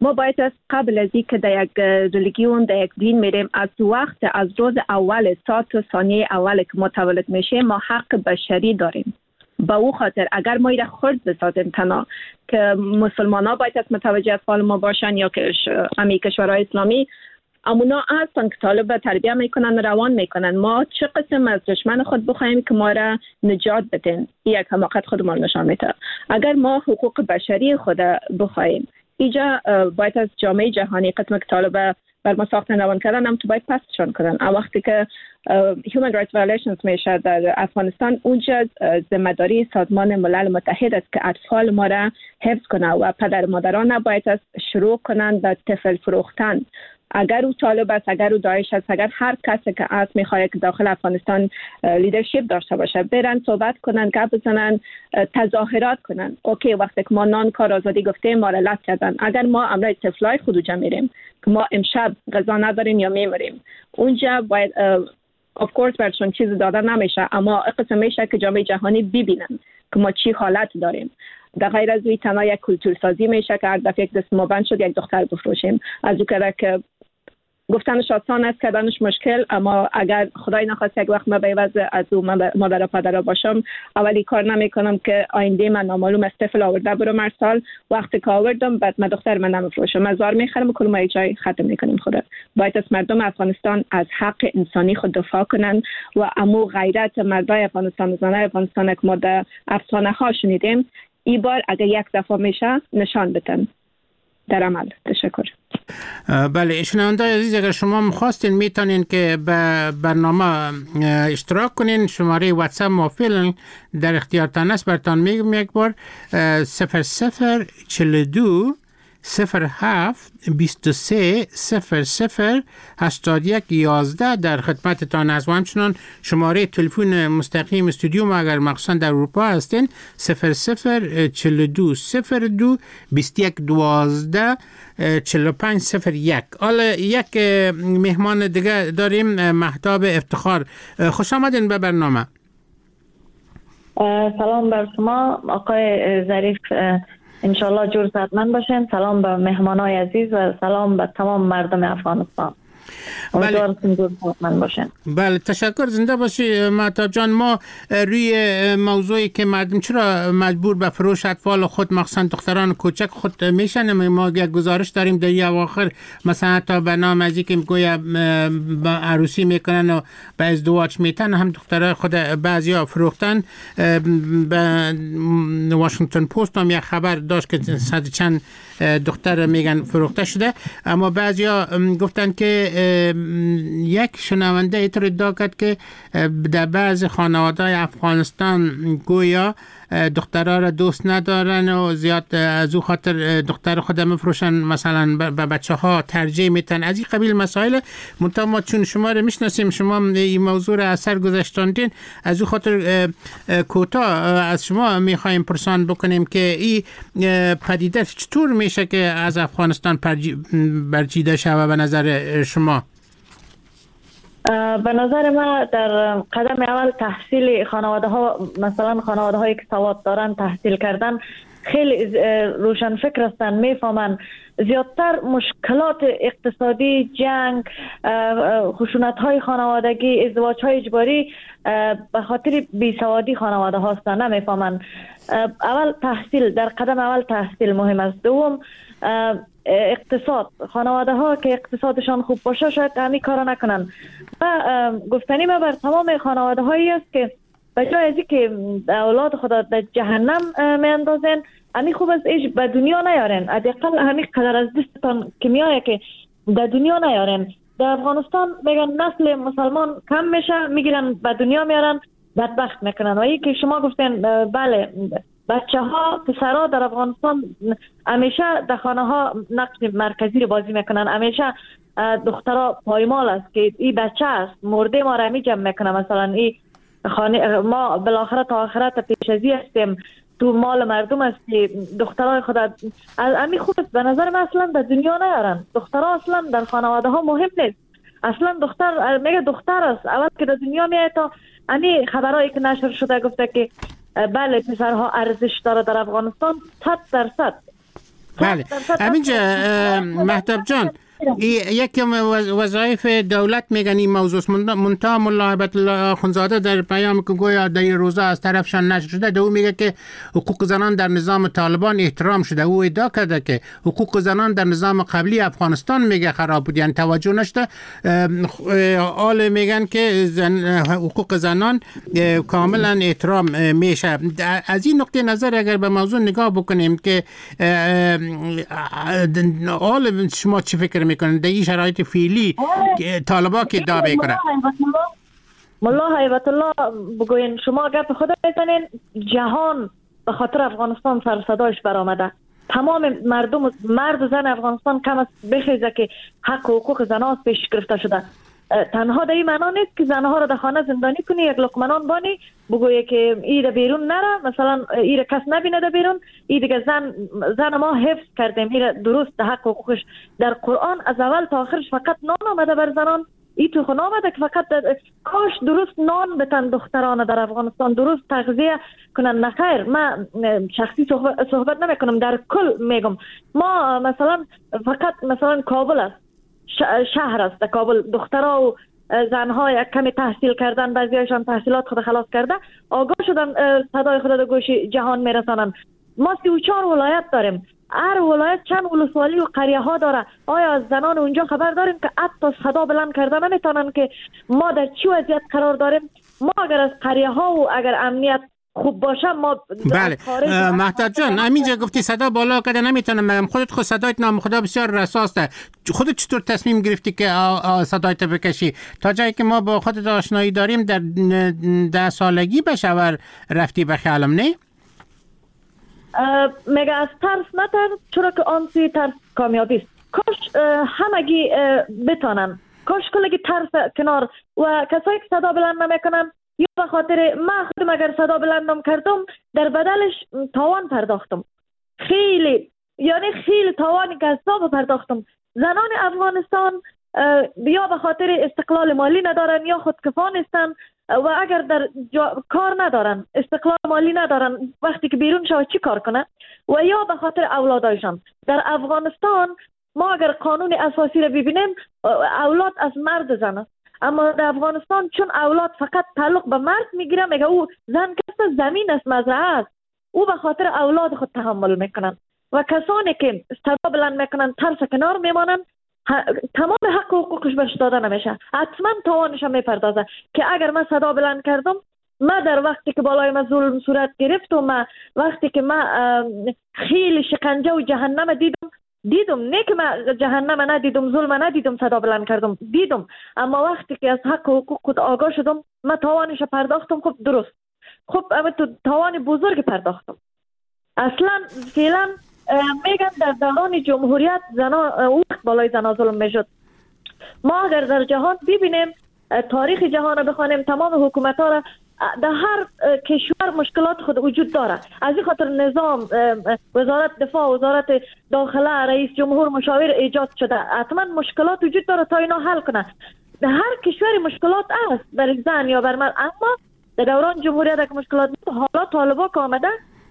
ما باید از قبل از اینکه در یک ریلیگیون در یک دین میریم از وقت از روز اول ساعت و ثانیه اول که ما تولد میشه ما حق بشری داریم. با او خاطر اگر ما ایره خرد بسازیم تنها که مسلمان ها باید متوجه اطفال ما باشن یا که امی کشورهای اسلامی امونا هستن که طالب تربیه میکنن روان میکنن، ما چه قسم از دشمن خود بخوایم که ما را نجات بدن؟ یک حماقت خود ما نشان میده. اگر ما حقوق بشری خود بخوایم اینجا باید از جامعه جهانی قسم که طالب بر ما ساختن روان کردن هم تو باید پسشان کنن. وقتی که human rights violations میشه در افغانستان اونجا ذمه‌داری سازمان ملل متحد است که اطفال ما را حفظ کنه و پدر مادران باید از شروع کنن به طفل فروختن. اگر او طالب است، اگر او داعش است، اگر هر کسی که است میخواد که داخل افغانستان لیدرشپ داشته باشه برن صحبت کنن، گپ بزنن، تظاهرات کنن. اوکی وقتی که ما نان کار آزادی گفتیم ما را لغو کردن، اگر ما امروز طفلای خودجا میریم که ما امشب غذا نداریم یا میمیریم اونجا باید of course برشون چیز داده نمیشه، اما قسم میشه که جامعه جهانی ببینن که ما چی حالت داریم. در غیر از این تنها یک کلتور سازی میشه که هر دفعه یک دست ما بند شد یک دختر بفروشیم. از او که گفتنش آسان است کردنش مشکل، اما اگر خدای نخواست یک وقت من به عوض از او مادر و پدر باشم اولی کار نمی کنم که آینده من نامعلوم است طفل آورده برو مرسال وقتی که آوردم بعد من دختر من نمیفروشم مزار میخرم و کلمه جای ختم میکنیم. خدا باید از مردم افغانستان از حق انسانی خود دفاع کنن و امو غیرت مردای افغانستان زنای افغانستان که ما در افسانه ها شنیدیم این بار اگر یک دفعه میشه نشان بدن در عمل. تشکر. بله شنونده عزیز اگر شما می‌خواستین میتونین که به برنامه اشتراک کنین. شماره واتساپ ما فعلا در اختیارتان است، براتون میگم یک بار 0042 07 23 00 81 11 در خدمتتان است و همچنان شماره تلفن مستقیم استودیو ما اگر مخصوصا در اروپا هستین 0042 02 21 12 4501. حالا یک مهمان دیگه داریم مهتاب افتخار. خوش آمدین به برنامه. سلام بر شما آقای ظریف، انشالله جور صحتمند باشین. سلام به مهمانای عزیز و سلام به تمام مردم افغانستان. بله تشکر، زنده باشی مهتاب جان. ما روی موضوعی که مردم چرا مجبور به فروش اطفال خود مخصوصا دختران کوچک خود میشن، ما یک گزارش داریم در اواخر مثلا تا به نام از اینکه گویا عروسی میکنن و به ازدواج میتن هم دخترای خود بعضیا فروختن. به واشنگتن پست هم یک خبر داشت که صد چند دختر میگن فروخته شده، اما بعضیا گفتن که یک شنونده ایتر ادعا کرد که در بعض خانواده‌های افغانستان گویا دخترها را دوست ندارن و زیاد از او خاطر دختر خود میفروشن، مثلا به بچه ها ترجیح میتن از این قبیل مسائل. منتها ما چون شما رو میشناسیم، شما این موضوع را اثر گذاشتاندین، از او خاطر کوتاه از شما میخوایم پرسان بکنیم که این پدیده چطور میشه که از افغانستان برچیده شود به نظر شما؟ به نظر ما در قدم اول تحصیل خانواده ها، مثلا خانواده هایی که سواد دارن تحصیل کردن خیلی روشن فکر هستن، میفهمن زیادتر مشکلات اقتصادی، جنگ، خشونت های خانوادگی، ازدواج های اجباری به خاطر بیسوادی خانواده هستن، نمیفهمن. اول تحصیل، در قدم اول تحصیل مهم است. دوم اقتصاد، خانواده ها که اقتصادشان خوب باشه شاید همین کارا نکنن. و گفتنی ما بر تمام خانواده هایی است که به جای از که اولاد خدا در جهنم میاندازن، همین خوب است ایش به دنیا نیارن. حداقل همین قدر از دستتان که میایه که در دنیا نیارن. در افغانستان میگن نسل مسلمان کم میشه، میگیرن به دنیا میارن، بدبخت میکنن. و این که شما گفتین بله، بچه ها پسرها در افغانستان همیشه در خانه ها نقش مرکزی رو بازی میکنن. همیشه دخترها پایمال است که این بچه است، مرده ما را می جمع میکنه. مثلا این خانه ما بالاخره تا آخرت پیشازی هستیم، تو مال مردم است که دخترای خود امی خود به نظر من اصلا در دنیا نیارن. دخترها اصلا در خانواده ها مهم نیست. اصلا دختر میگه دختر است، اول که در دنیا میاد تا امی خبرایی که نشر شده گفته که بله پسرها ارزش داره در افغانستان 100%. بله همینجا مهتاب جان یکی وظایف دولت میگن این موضوع منتها ملا هیبت الله آخونزاده در پیام که گویا در این روزا از طرفشان نشر شده او میگه که حقوق زنان در نظام طالبان احترام شده. او ادعا کرده که حقوق زنان در نظام قبلی افغانستان میگه خراب بود، یعنی توجه نشده. حال میگن که حقوق زنان کاملا احترام میشه. از این نقطه نظر اگر به موضوع نگاه بکنیم که حال شما چی فکر میکنن در این شرایط فعلی طالبا که ادعا میکنن؟ ملا هیبت الله بگوین شما گپ خود بزنین، جهان به خاطر افغانستان سر صدایش برآمده. تمام مردم مرد و زن افغانستان کم از بخیزه که حق و حقوق زنان پیش گرفته شده. تنها در این معنا نیست که زنها را در خانه زندانی کنی، یک لقمه نان بانی بگویه که ای در بیرون نره، مثلا ای را کس نبینه در بیرون، ای دیگه زن ما حفظ کردیم، ای را درست حق و حقوقش در قرآن از اول تا آخرش فقط نان آمده بر زنان. ای تو خود آمده که فقط کاش درست نان بتن دختران در افغانستان، درست تغذیه کنن. نخیر، من شخصی صحبت نمی کنم، در کل میگم. ما مثلا فقط مثلا کابل است، شهر است، در کابل دخترها و زنها یک کمی تحصیل کردن، بعضیاشان تحصیلات خود خلاص کرده آگاه شدن، صدای خود در گوش جهان میرسانن. ما 34 ولایت داریم، هر ولایت چند ولسوالی و قریه ها داره. آیا از زنان اونجا خبر داریم که حتی صدا بلند کردن نمیتونن که ما در چی وضعیت قرار داریم؟ ما اگر از قریه ها و اگر امنیت خوب باشه ما بله. مهتاب جان همینجا گفتی صدا بالا کرده نمیتونم بگم، خودت خود صدایت نام خدا بسیار رساسته. خودت چطور تصمیم گرفتی که صدایت بکشی؟ تا جایی که ما با خودت آشنایی داریم در 10 سالگی به شهر رفتی به خیالم، نه؟ مگه از ترس نتر، چرا که آنسی ترس کامیابی است. کاش همگی بتانن، کاش کلگی ترس کنار و کسایی که صدا بلند نمیکنن، یا به خاطر من خودم اگر صدا بلندم کردم در بدلش تاوان پرداختم، خیلی تاوانی گذاب پرداختم. زنان افغانستان یا به خاطر استقلال مالی ندارن یا خودکفا نیستن و اگر در کار ندارن، استقلال مالی ندارن، وقتی که بیرون شود چی کار کنه؟ و یا به خاطر اولادایشان. در افغانستان ما اگر قانون اساسی رو ببینیم اولاد از مرد زن است، اما در افغانستان چون اولاد فقط تعلق به مرد میگیره، میگه او زن کس زمین است، مزرعه است، او به خاطر اولاد خود تحمل میکنن. و کسانی که صدا بلند میکنن ترس کنار میمانن، تمام حق و حقوقش برش داده نمیشه، حتما تاوانش هم میپردازه. که اگر من صدا بلند کردم، من در وقتی که بالای من ظلم صورت گرفت و وقتی که من خیلی شکنجه و جهنم دیدم، نه که من جهنم ندیدم، ظلم ندیدم، صدا بلند کردم، دیدم. اما وقتی که از حق و حقوق خود آگاه شدم، من تاوانش پرداختم. خب درست، خب اما تو تاوان بزرگ پرداختم. اصلا فعلا میگن در دوران جمهوریت وقت بالای زنا ظلم میشد. ما اگر در جهان ببینیم، تاریخ جهان رو بخوانیم، تمام حکومت ها را در هر کشور مشکلات خود وجود داره. از این خاطر نظام وزارت دفاع، وزارت داخله، رئیس جمهور، مشاور ایجاد شده. حتما مشکلات وجود داره تا اینا حل کنه. در هر کشوری مشکلات است، در زن یا بر مرد. اما در دوران جمهوریت که مشکلات بود، حالا طالبا که آمده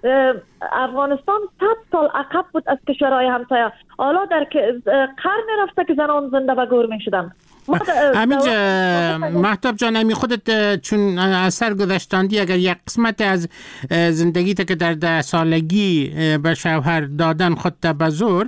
افغانستان 100 سال عقب بود از کشورهای همسایه. حالا در قرن رفته که زنان زنده و گور می شدن. همینجا مهتاب جان، همی خودت چون از سر گذشتاندی، اگر یک قسمت از زندگیت که در 10 سالگی به شوهر دادن خودت بزور،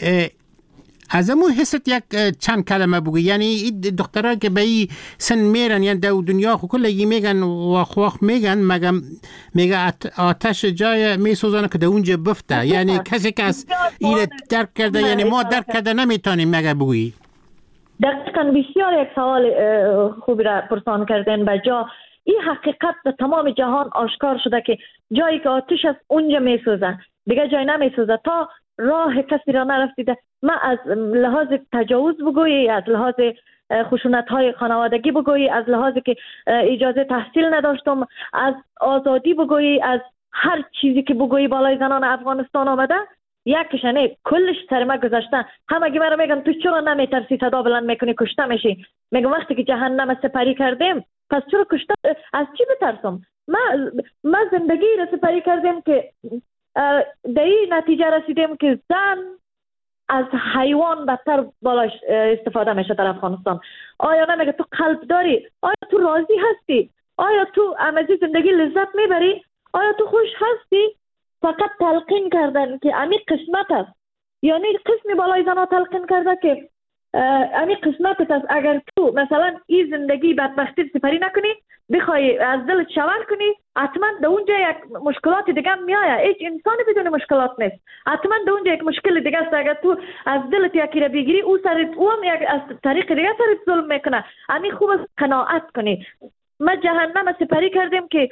از امون حست یک چند کلمه بگو. یعنی این دخترها که به این سن میرن، یعنی در دنیا خو کلگی میگن واخ میگن، میگه آتش جای میسوزانه که در اونجا بفته. یعنی کسی که از این درک کرده، یعنی ما درک کرده نمیتونیم مگه بگویی. دقیقاً بسیار یک سوال خوبی را پرسان کردین. به جا این حقیقت به تمام جهان آشکار شده که جایی که آتش است اونجا میسوزه، دیگه جای نمیسوزه. تا راه کسی را نرفتیده. من از لحاظ تجاوز بگویی، از لحاظ خشونت های خانوادگی بگویی، از لحاظی که اجازه تحصیل نداشتم، از آزادی بگویی، از هر چیزی که بگویی بالای زنان افغانستان آمده، یکیش نه، کلش سر ما گذاشتن. همگی مرا میگن تو چرا نمیترسی صدا بلند میکنی کشته میشی؟ میگم وقتی که جهنم سپری کردیم پس چرا کشته؟ از چی بترسم؟ ما زندگی را سپری کردیم که در این نتیجه رسیدیم که زن از حیوان بدتر بالاش استفاده میشه در افغانستان. آیا نمیگه تو قلب داری؟ آیا تو راضی هستی؟ آیا تو از زندگی لذت میبری؟ آیا تو خوش هستی؟ فقط تلقین کردن که امی قسمت است. یعنی قسمی بالای زنها تلقین کرده که امی قسمتت است. اگر تو مثلا این زندگی بدبختی سپری نکنی، بخوای از دلت شور کنی، حتما در اونجا یک مشکلات دیگه میآید. هیچ انسانی بدون مشکلات نیست. حتما در اونجا یک مشکل دیگه است. اگر تو از دلت یکی را بگیری، او هم یک از طریق دیگه سرت ظلم میکنه. امی خوب است قناعت کنی. ما جهنم سپری کردیم که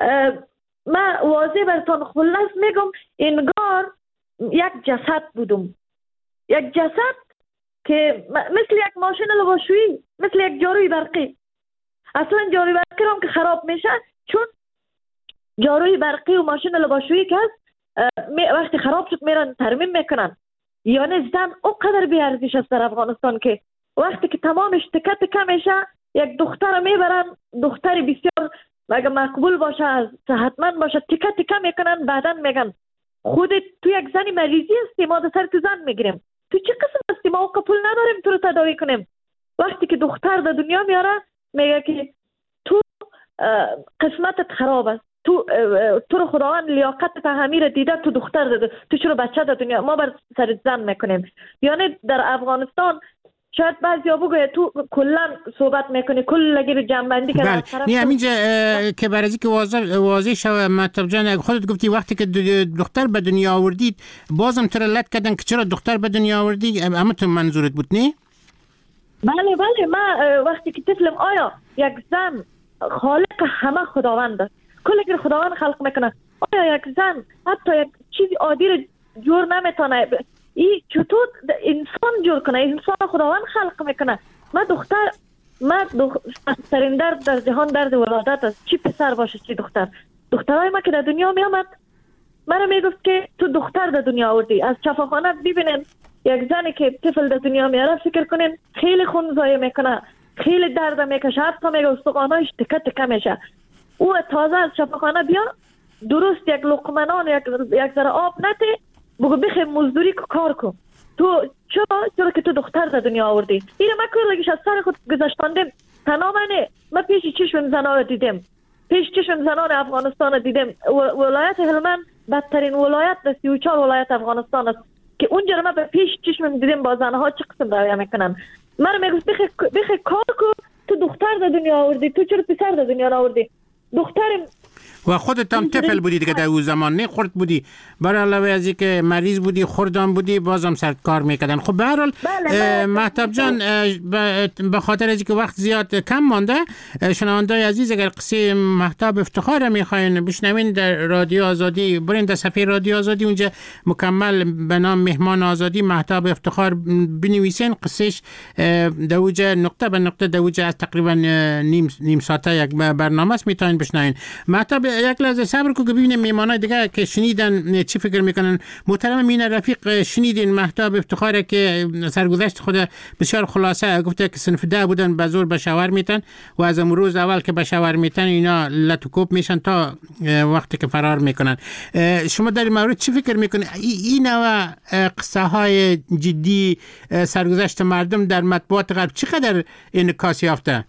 ما واضح براتون خلاص میگم، انگار یک جسد بودم. یک جسد که مثل یک ماشین لباسشویی، مثل یک جاروی برقی. اصلا جاروی برقی هم که خراب میشه، چون جاروی برقی و ماشین لباسشویی که هست وقتی خراب شد میرن ترمیم میکنن. یعنی زن اونقدر بی ارزش است در افغانستان که وقتی که تمامش تکه تکه میشه، یک دختر میبرن، دختری بسیار اگه مقبول باشه، صحتمند باشه، تکه تکه میکنن، بعداً میگن خودت تو یک زنی مریضی هستی، ما سر تو زن میگیریم. تو چه قسم هستی؟ ما اوقا پول نداریم تو رو تداوی کنیم. وقتی که دختر در دنیا میاره میگه که تو قسمتت خراب است، تو رو خداوند لیاقت همیر دیده، تو دختر داده، تو چرا بچه در دنیا، ما بر سر زن میکنیم. یعنی در افغانستان شاید بعضیا بگوید تو کلا صحبت میکنی، کلگی رو جنبندی کردن. نه همینجا که برای که واضح شد مطلب جان، خودت گفتی وقتی که دختر به دنیا آوردید بازم تو را لط کردن که چرا دختر به دنیا آوردی، اما تو منظورت بود نه؟ بله بله، ما وقتی که طفلم، آیا یک زن خالق همه خداوند است، کلگی خداوند خلق میکنه، آیا یک زن حتی یک چیز عادی رو جور نمیتونه؟ ای چطور انسان جور کنه؟ انسان خداوند خلق میکنه. ما سرین درد در جهان درد ولادت است، چی پسر باشه چی دختر. دخترای ما که در دنیا میامد من میگفت که تو دختر در دنیا آوردی. از شفاخانه ببینین یک زنی که طفل در دنیا میاره، فکر کنین خیلی خون ضایع میکنه، خیلی درد میکشه، حتی میگه استخوانایش تکه تکه میشه. او تازه از شفاخانه بیا، درست یک لقمه نان، یک ذره آب نته، بگو بخی مزدوری کار کن. تو چرا که تو دختر در دنیا آوردی؟ اینو من کلگیش از سر خود گذاشتاندیم. تنها من پیش چشم زنان رو دیدم، پیش چشم زنان افغانستان رو دیدم. ولایت هلمند بدترین ولایت در 34 ولایت افغانستان است که اونجا من به پیش چشم دیدم با زنها چه قسم رویه میکنن. من میگفت بخی کار کن، تو دختر در دنیا آوردی، تو چرا پسر در دنیا آوردی؟ دخترم و خودت هم طفل بودی دیگه در اون زمان، نه خرد بودی، برای علاوه از اینکه مریض بودی، خردان بودی، بازم سر کار میکردن. خب به هر حال مهتاب جان، به خاطر از اینکه وقت زیاد کم مانده، شنوندای عزیز اگر قصه مهتاب افتخار میخواین بشنوین در رادیو آزادی، برین در صفحه رادیو آزادی، اونجا مکمل به نام مهمان آزادی مهتاب افتخار بنویسین. قصهش دوجه نقطه به نقطه دوجه از تقریبا نیم ساعته یک برنامه است، میتونین بشنوین. مهتاب یک لحظه صبر کن که ببینیم میمانای دیگه که شنیدن چی فکر میکنن. محترم مینا رفیق، شنیدین مهتاب افتخاره که سرگذشت خود بسیار خلاصه گفته که صنف 10 بودن، به زور به شاور میتن و از امروز اول که به شاور میتن اینا لط و کوب میشن تا وقتی که فرار میکنن. شما در این مورد چی فکر میکنید؟ این نوع قصه های جدی سرگذشت مردم در مطبوعات غرب چقدر انعکاس یافته؟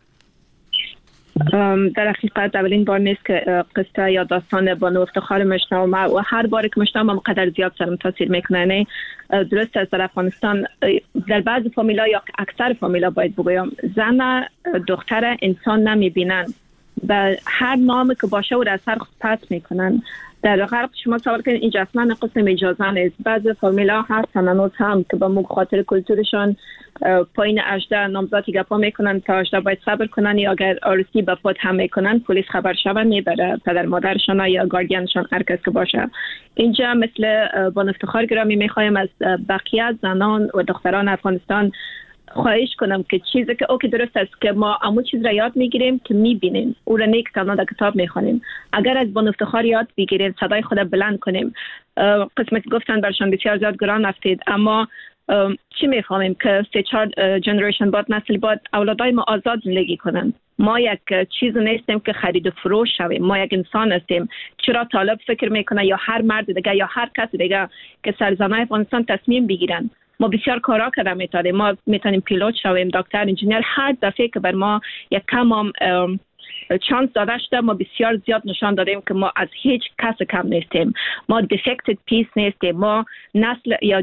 در حقیقت اولین بار نیست که قصه یا داستان بانو افتخار مشنوم و هر بار که مشنوم مقدر زیاد سرم تاثیر میکنه. درست است در افغانستان در بعض فامیلا یا اکثر فامیلا باید بگویم زن دختر انسان نمیبینن، به هر نامی که باشه و در سر پس میکنن. در غرب شما سوال کنید اینجا اصلا قسم اجازه نیست. بعض فامیلا هستن هنوز هم که به خاطر کلتورشان پایین 18 نامزادی گپا میکنن تا 18 باید صبر کنن، یا اگر عروسی به فوت هم میکنن پلیس خبر شود میبره پدر مادرشان یا گاردینشان هر کس که باشه. اینجا مثل بانو افتخار گرامی میخوایم از بقیه زنان و دختران افغانستان خواهش کنم که چیزی که اوکی درست است که ما همون چیز را یاد میگیریم که میبینیم، او را نیک کلمه در کتاب میخونیم. اگر از بانو افتخار یاد بگیریم، صدای خود بلند کنیم، قسمت که گفتن برشان بسیار زیاد گران افتید، اما چی میخوایم که 3-4 جنریشن بعد، نسل بعد اولادای ما آزاد زندگی کنن. ما یک چیز نیستیم که خرید و فروش شویم. ما یک انسان هستیم. چرا طالب فکر میکنه یا هر مرد دیگه یا هر کس دیگه که سرزنای افغانستان تصمیم بگیرن؟ ما بسیار کارا کردیم میتونیم. ما میتونیم پیلوت شویم، دکتر، انجینیر. هر دفعه که بر ما یک کم چانس داده شده، ما بسیار زیاد نشان دادیم که ما از هیچ کس کم نیستیم. ما دیفکتد پیس نیستیم. ما نسل یا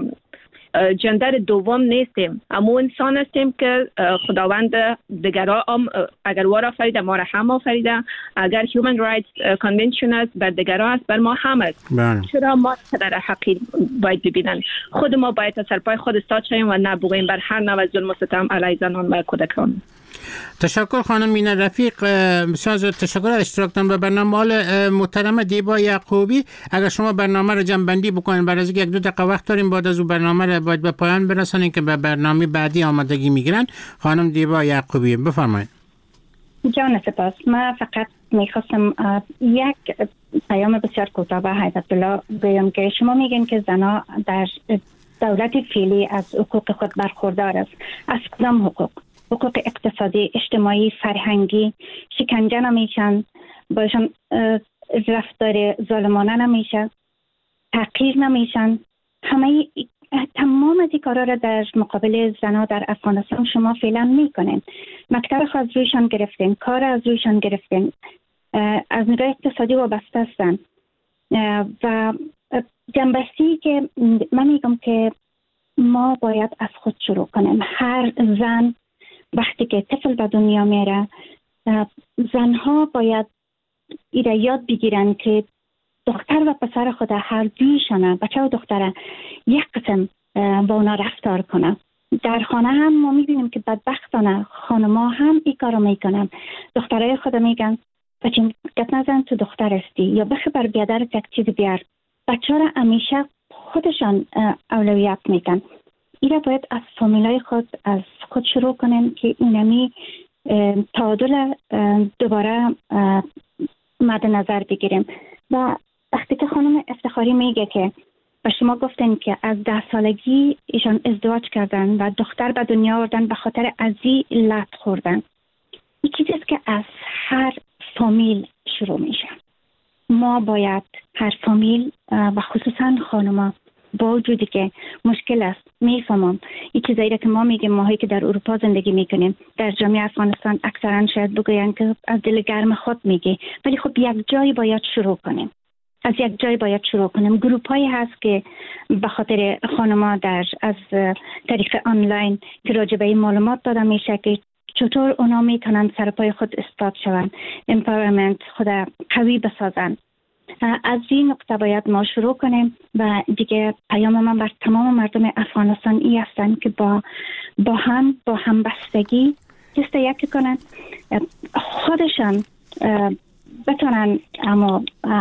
جندر دوم نیستیم. اما انسان هستیم که خداوند دیگرها اگر وارا فریده ما را هم آفریده. اگر هیومن رایتس کانونشن است بر دیگرها است، بر ما هم است. چرا ما در حقیر باید ببینن؟ خود ما باید از سرپای خود استاد شویم و نبوغیم بر هر نوع ظلم و ستم علیه زنان و کودکان. تشکر خانم مینا رفیق، بسیار زیاد تشکر از اشتراکتان به برنامه. محترم دیبا یعقوبی، اگر شما برنامه را جمع‌بندی بکنین، برای از یک دو دقیقه وقت داریم، بعد از اون برنامه را باید به پایان برسانیم که به برنامه بعدی آمادگی میگیرن. خانم دیبا یعقوبی بفرمایید. جان سپاس. من فقط میخواستم یک پیام بسیار کوتاه به هیبت الله بگم که شما میگین که زنها در دولت فعلی از حقوق خود برخوردار است. از کدام حقوق؟ حقوق اقتصادی، اجتماعی، فرهنگی شکنجه نمیشن، باشن رفتار ظالمانه نمیشه، تحقیر نمیشن. تمام از این کارا را در مقابل زنها در افغانستان شما فعلا میکنین. مکتب خود از رویشان گرفتین، کار از رویشان گرفتین، از نگاه اقتصادی وابسته هستن. و جنبستی که من میگم که ما باید از خود شروع کنیم. هر زن وقتی که طفل به دنیا میره، زنها باید ایره یاد بگیرن که دختر و پسر خود هر دویشانه، بچه و دختره، یک قسم با اونا رفتار کنه. در خانه هم ما میبینیم که بدبختانه خانما هم این کارو میکنن. دخترای خود میگن بچه دقت نزن تو دختر استی، یا بخبر بیادرت یک چیز بیار. بچه را همیشه خودشان اولویت میکن. ایره باید از فامیلای خود، از خود شروع کنیم که اینمی تعادل دوباره مد نظر بگیریم. و وقتی که خانم افتخاری میگه که و شما گفتین که از 10 سالگی ایشان ازدواج کردن و دختر به دنیا آوردن به خاطر ازی لط خوردن، این چیزیست که از هر فامیل شروع میشه. ما باید هر فامیل و خصوصا خانما، با وجودی که مشکل است، میفهمم این چیزایی که ما میگیم، ماهایی که در اروپا زندگی میکنیم، در جامعه افغانستان اکثرا شاید بگوین که از دل گرم خود میگی، ولی خب یک جایی باید شروع کنیم. از یک جای باید شروع کنیم. گروپ هایی هست که به خاطر خانما از طریق آنلاین که راجبه معلومات داده میشه که چطور اونا میتونن سرپای خود استاد شون، امپاورمنت، خود قوی بسازن. از این نقطه باید ما شروع کنیم. و دیگه پیام من بر تمام مردم افغانستان ای هستن که با همبستگی دست یکی کنن، خودشان بتونن اما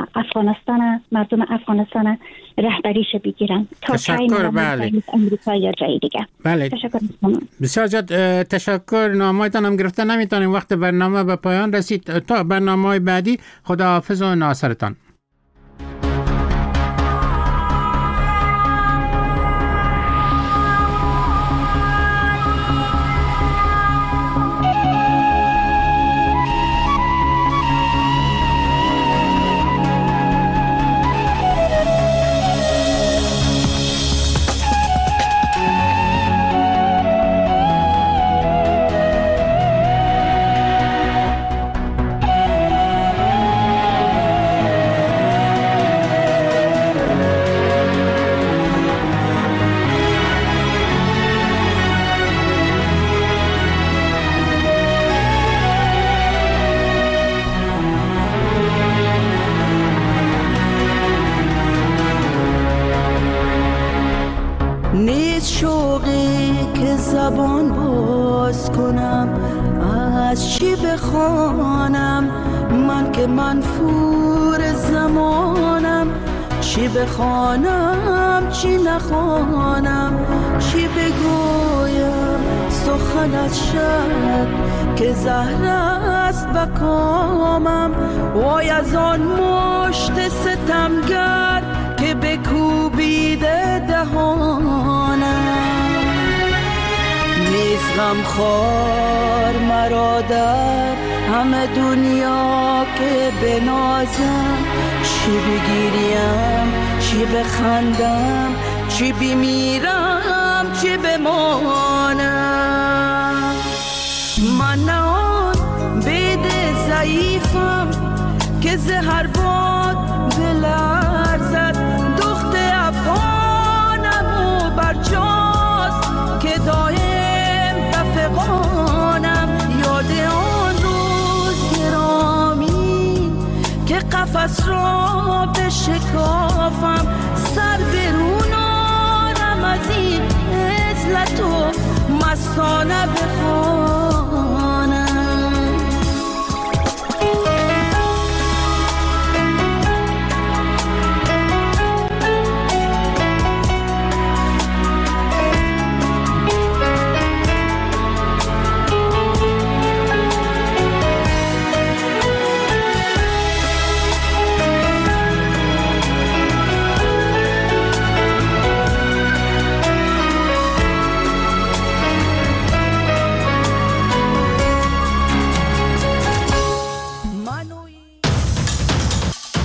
مردم افغانستان رهبریش بگیرن تا تشکر. بله. امریکا یا جای دیگه. بله. تشکر. بسیار زیاد تشکر. نامه‌تان هم گرفته نمیتونیم، وقت برنامه به پایان رسید. تا برنامه بعدی، خداحافظ و ناصرتان. زبان باز کنم، از چی بخوانم من که منفور زمانم، چی بخوانم چی نخوانم، چی بگویم سخنت شد که زهر است به کامم، وای از آن مشت ستمگر که بکوبیده دهانم، نیست غمخوار مرا در همه دنیا که بنازم، چی بگیریم چی بخندم، چی بمیرم چی بمانم. من نه آن بید ضعیفم که زهر باد بلرزد، دخت افغانم و برجاست که دایم بفغانم. یاد آن روز گرامی که قفس را بشکافم، سر برونارم از این عزلت و مستانه بخوانم.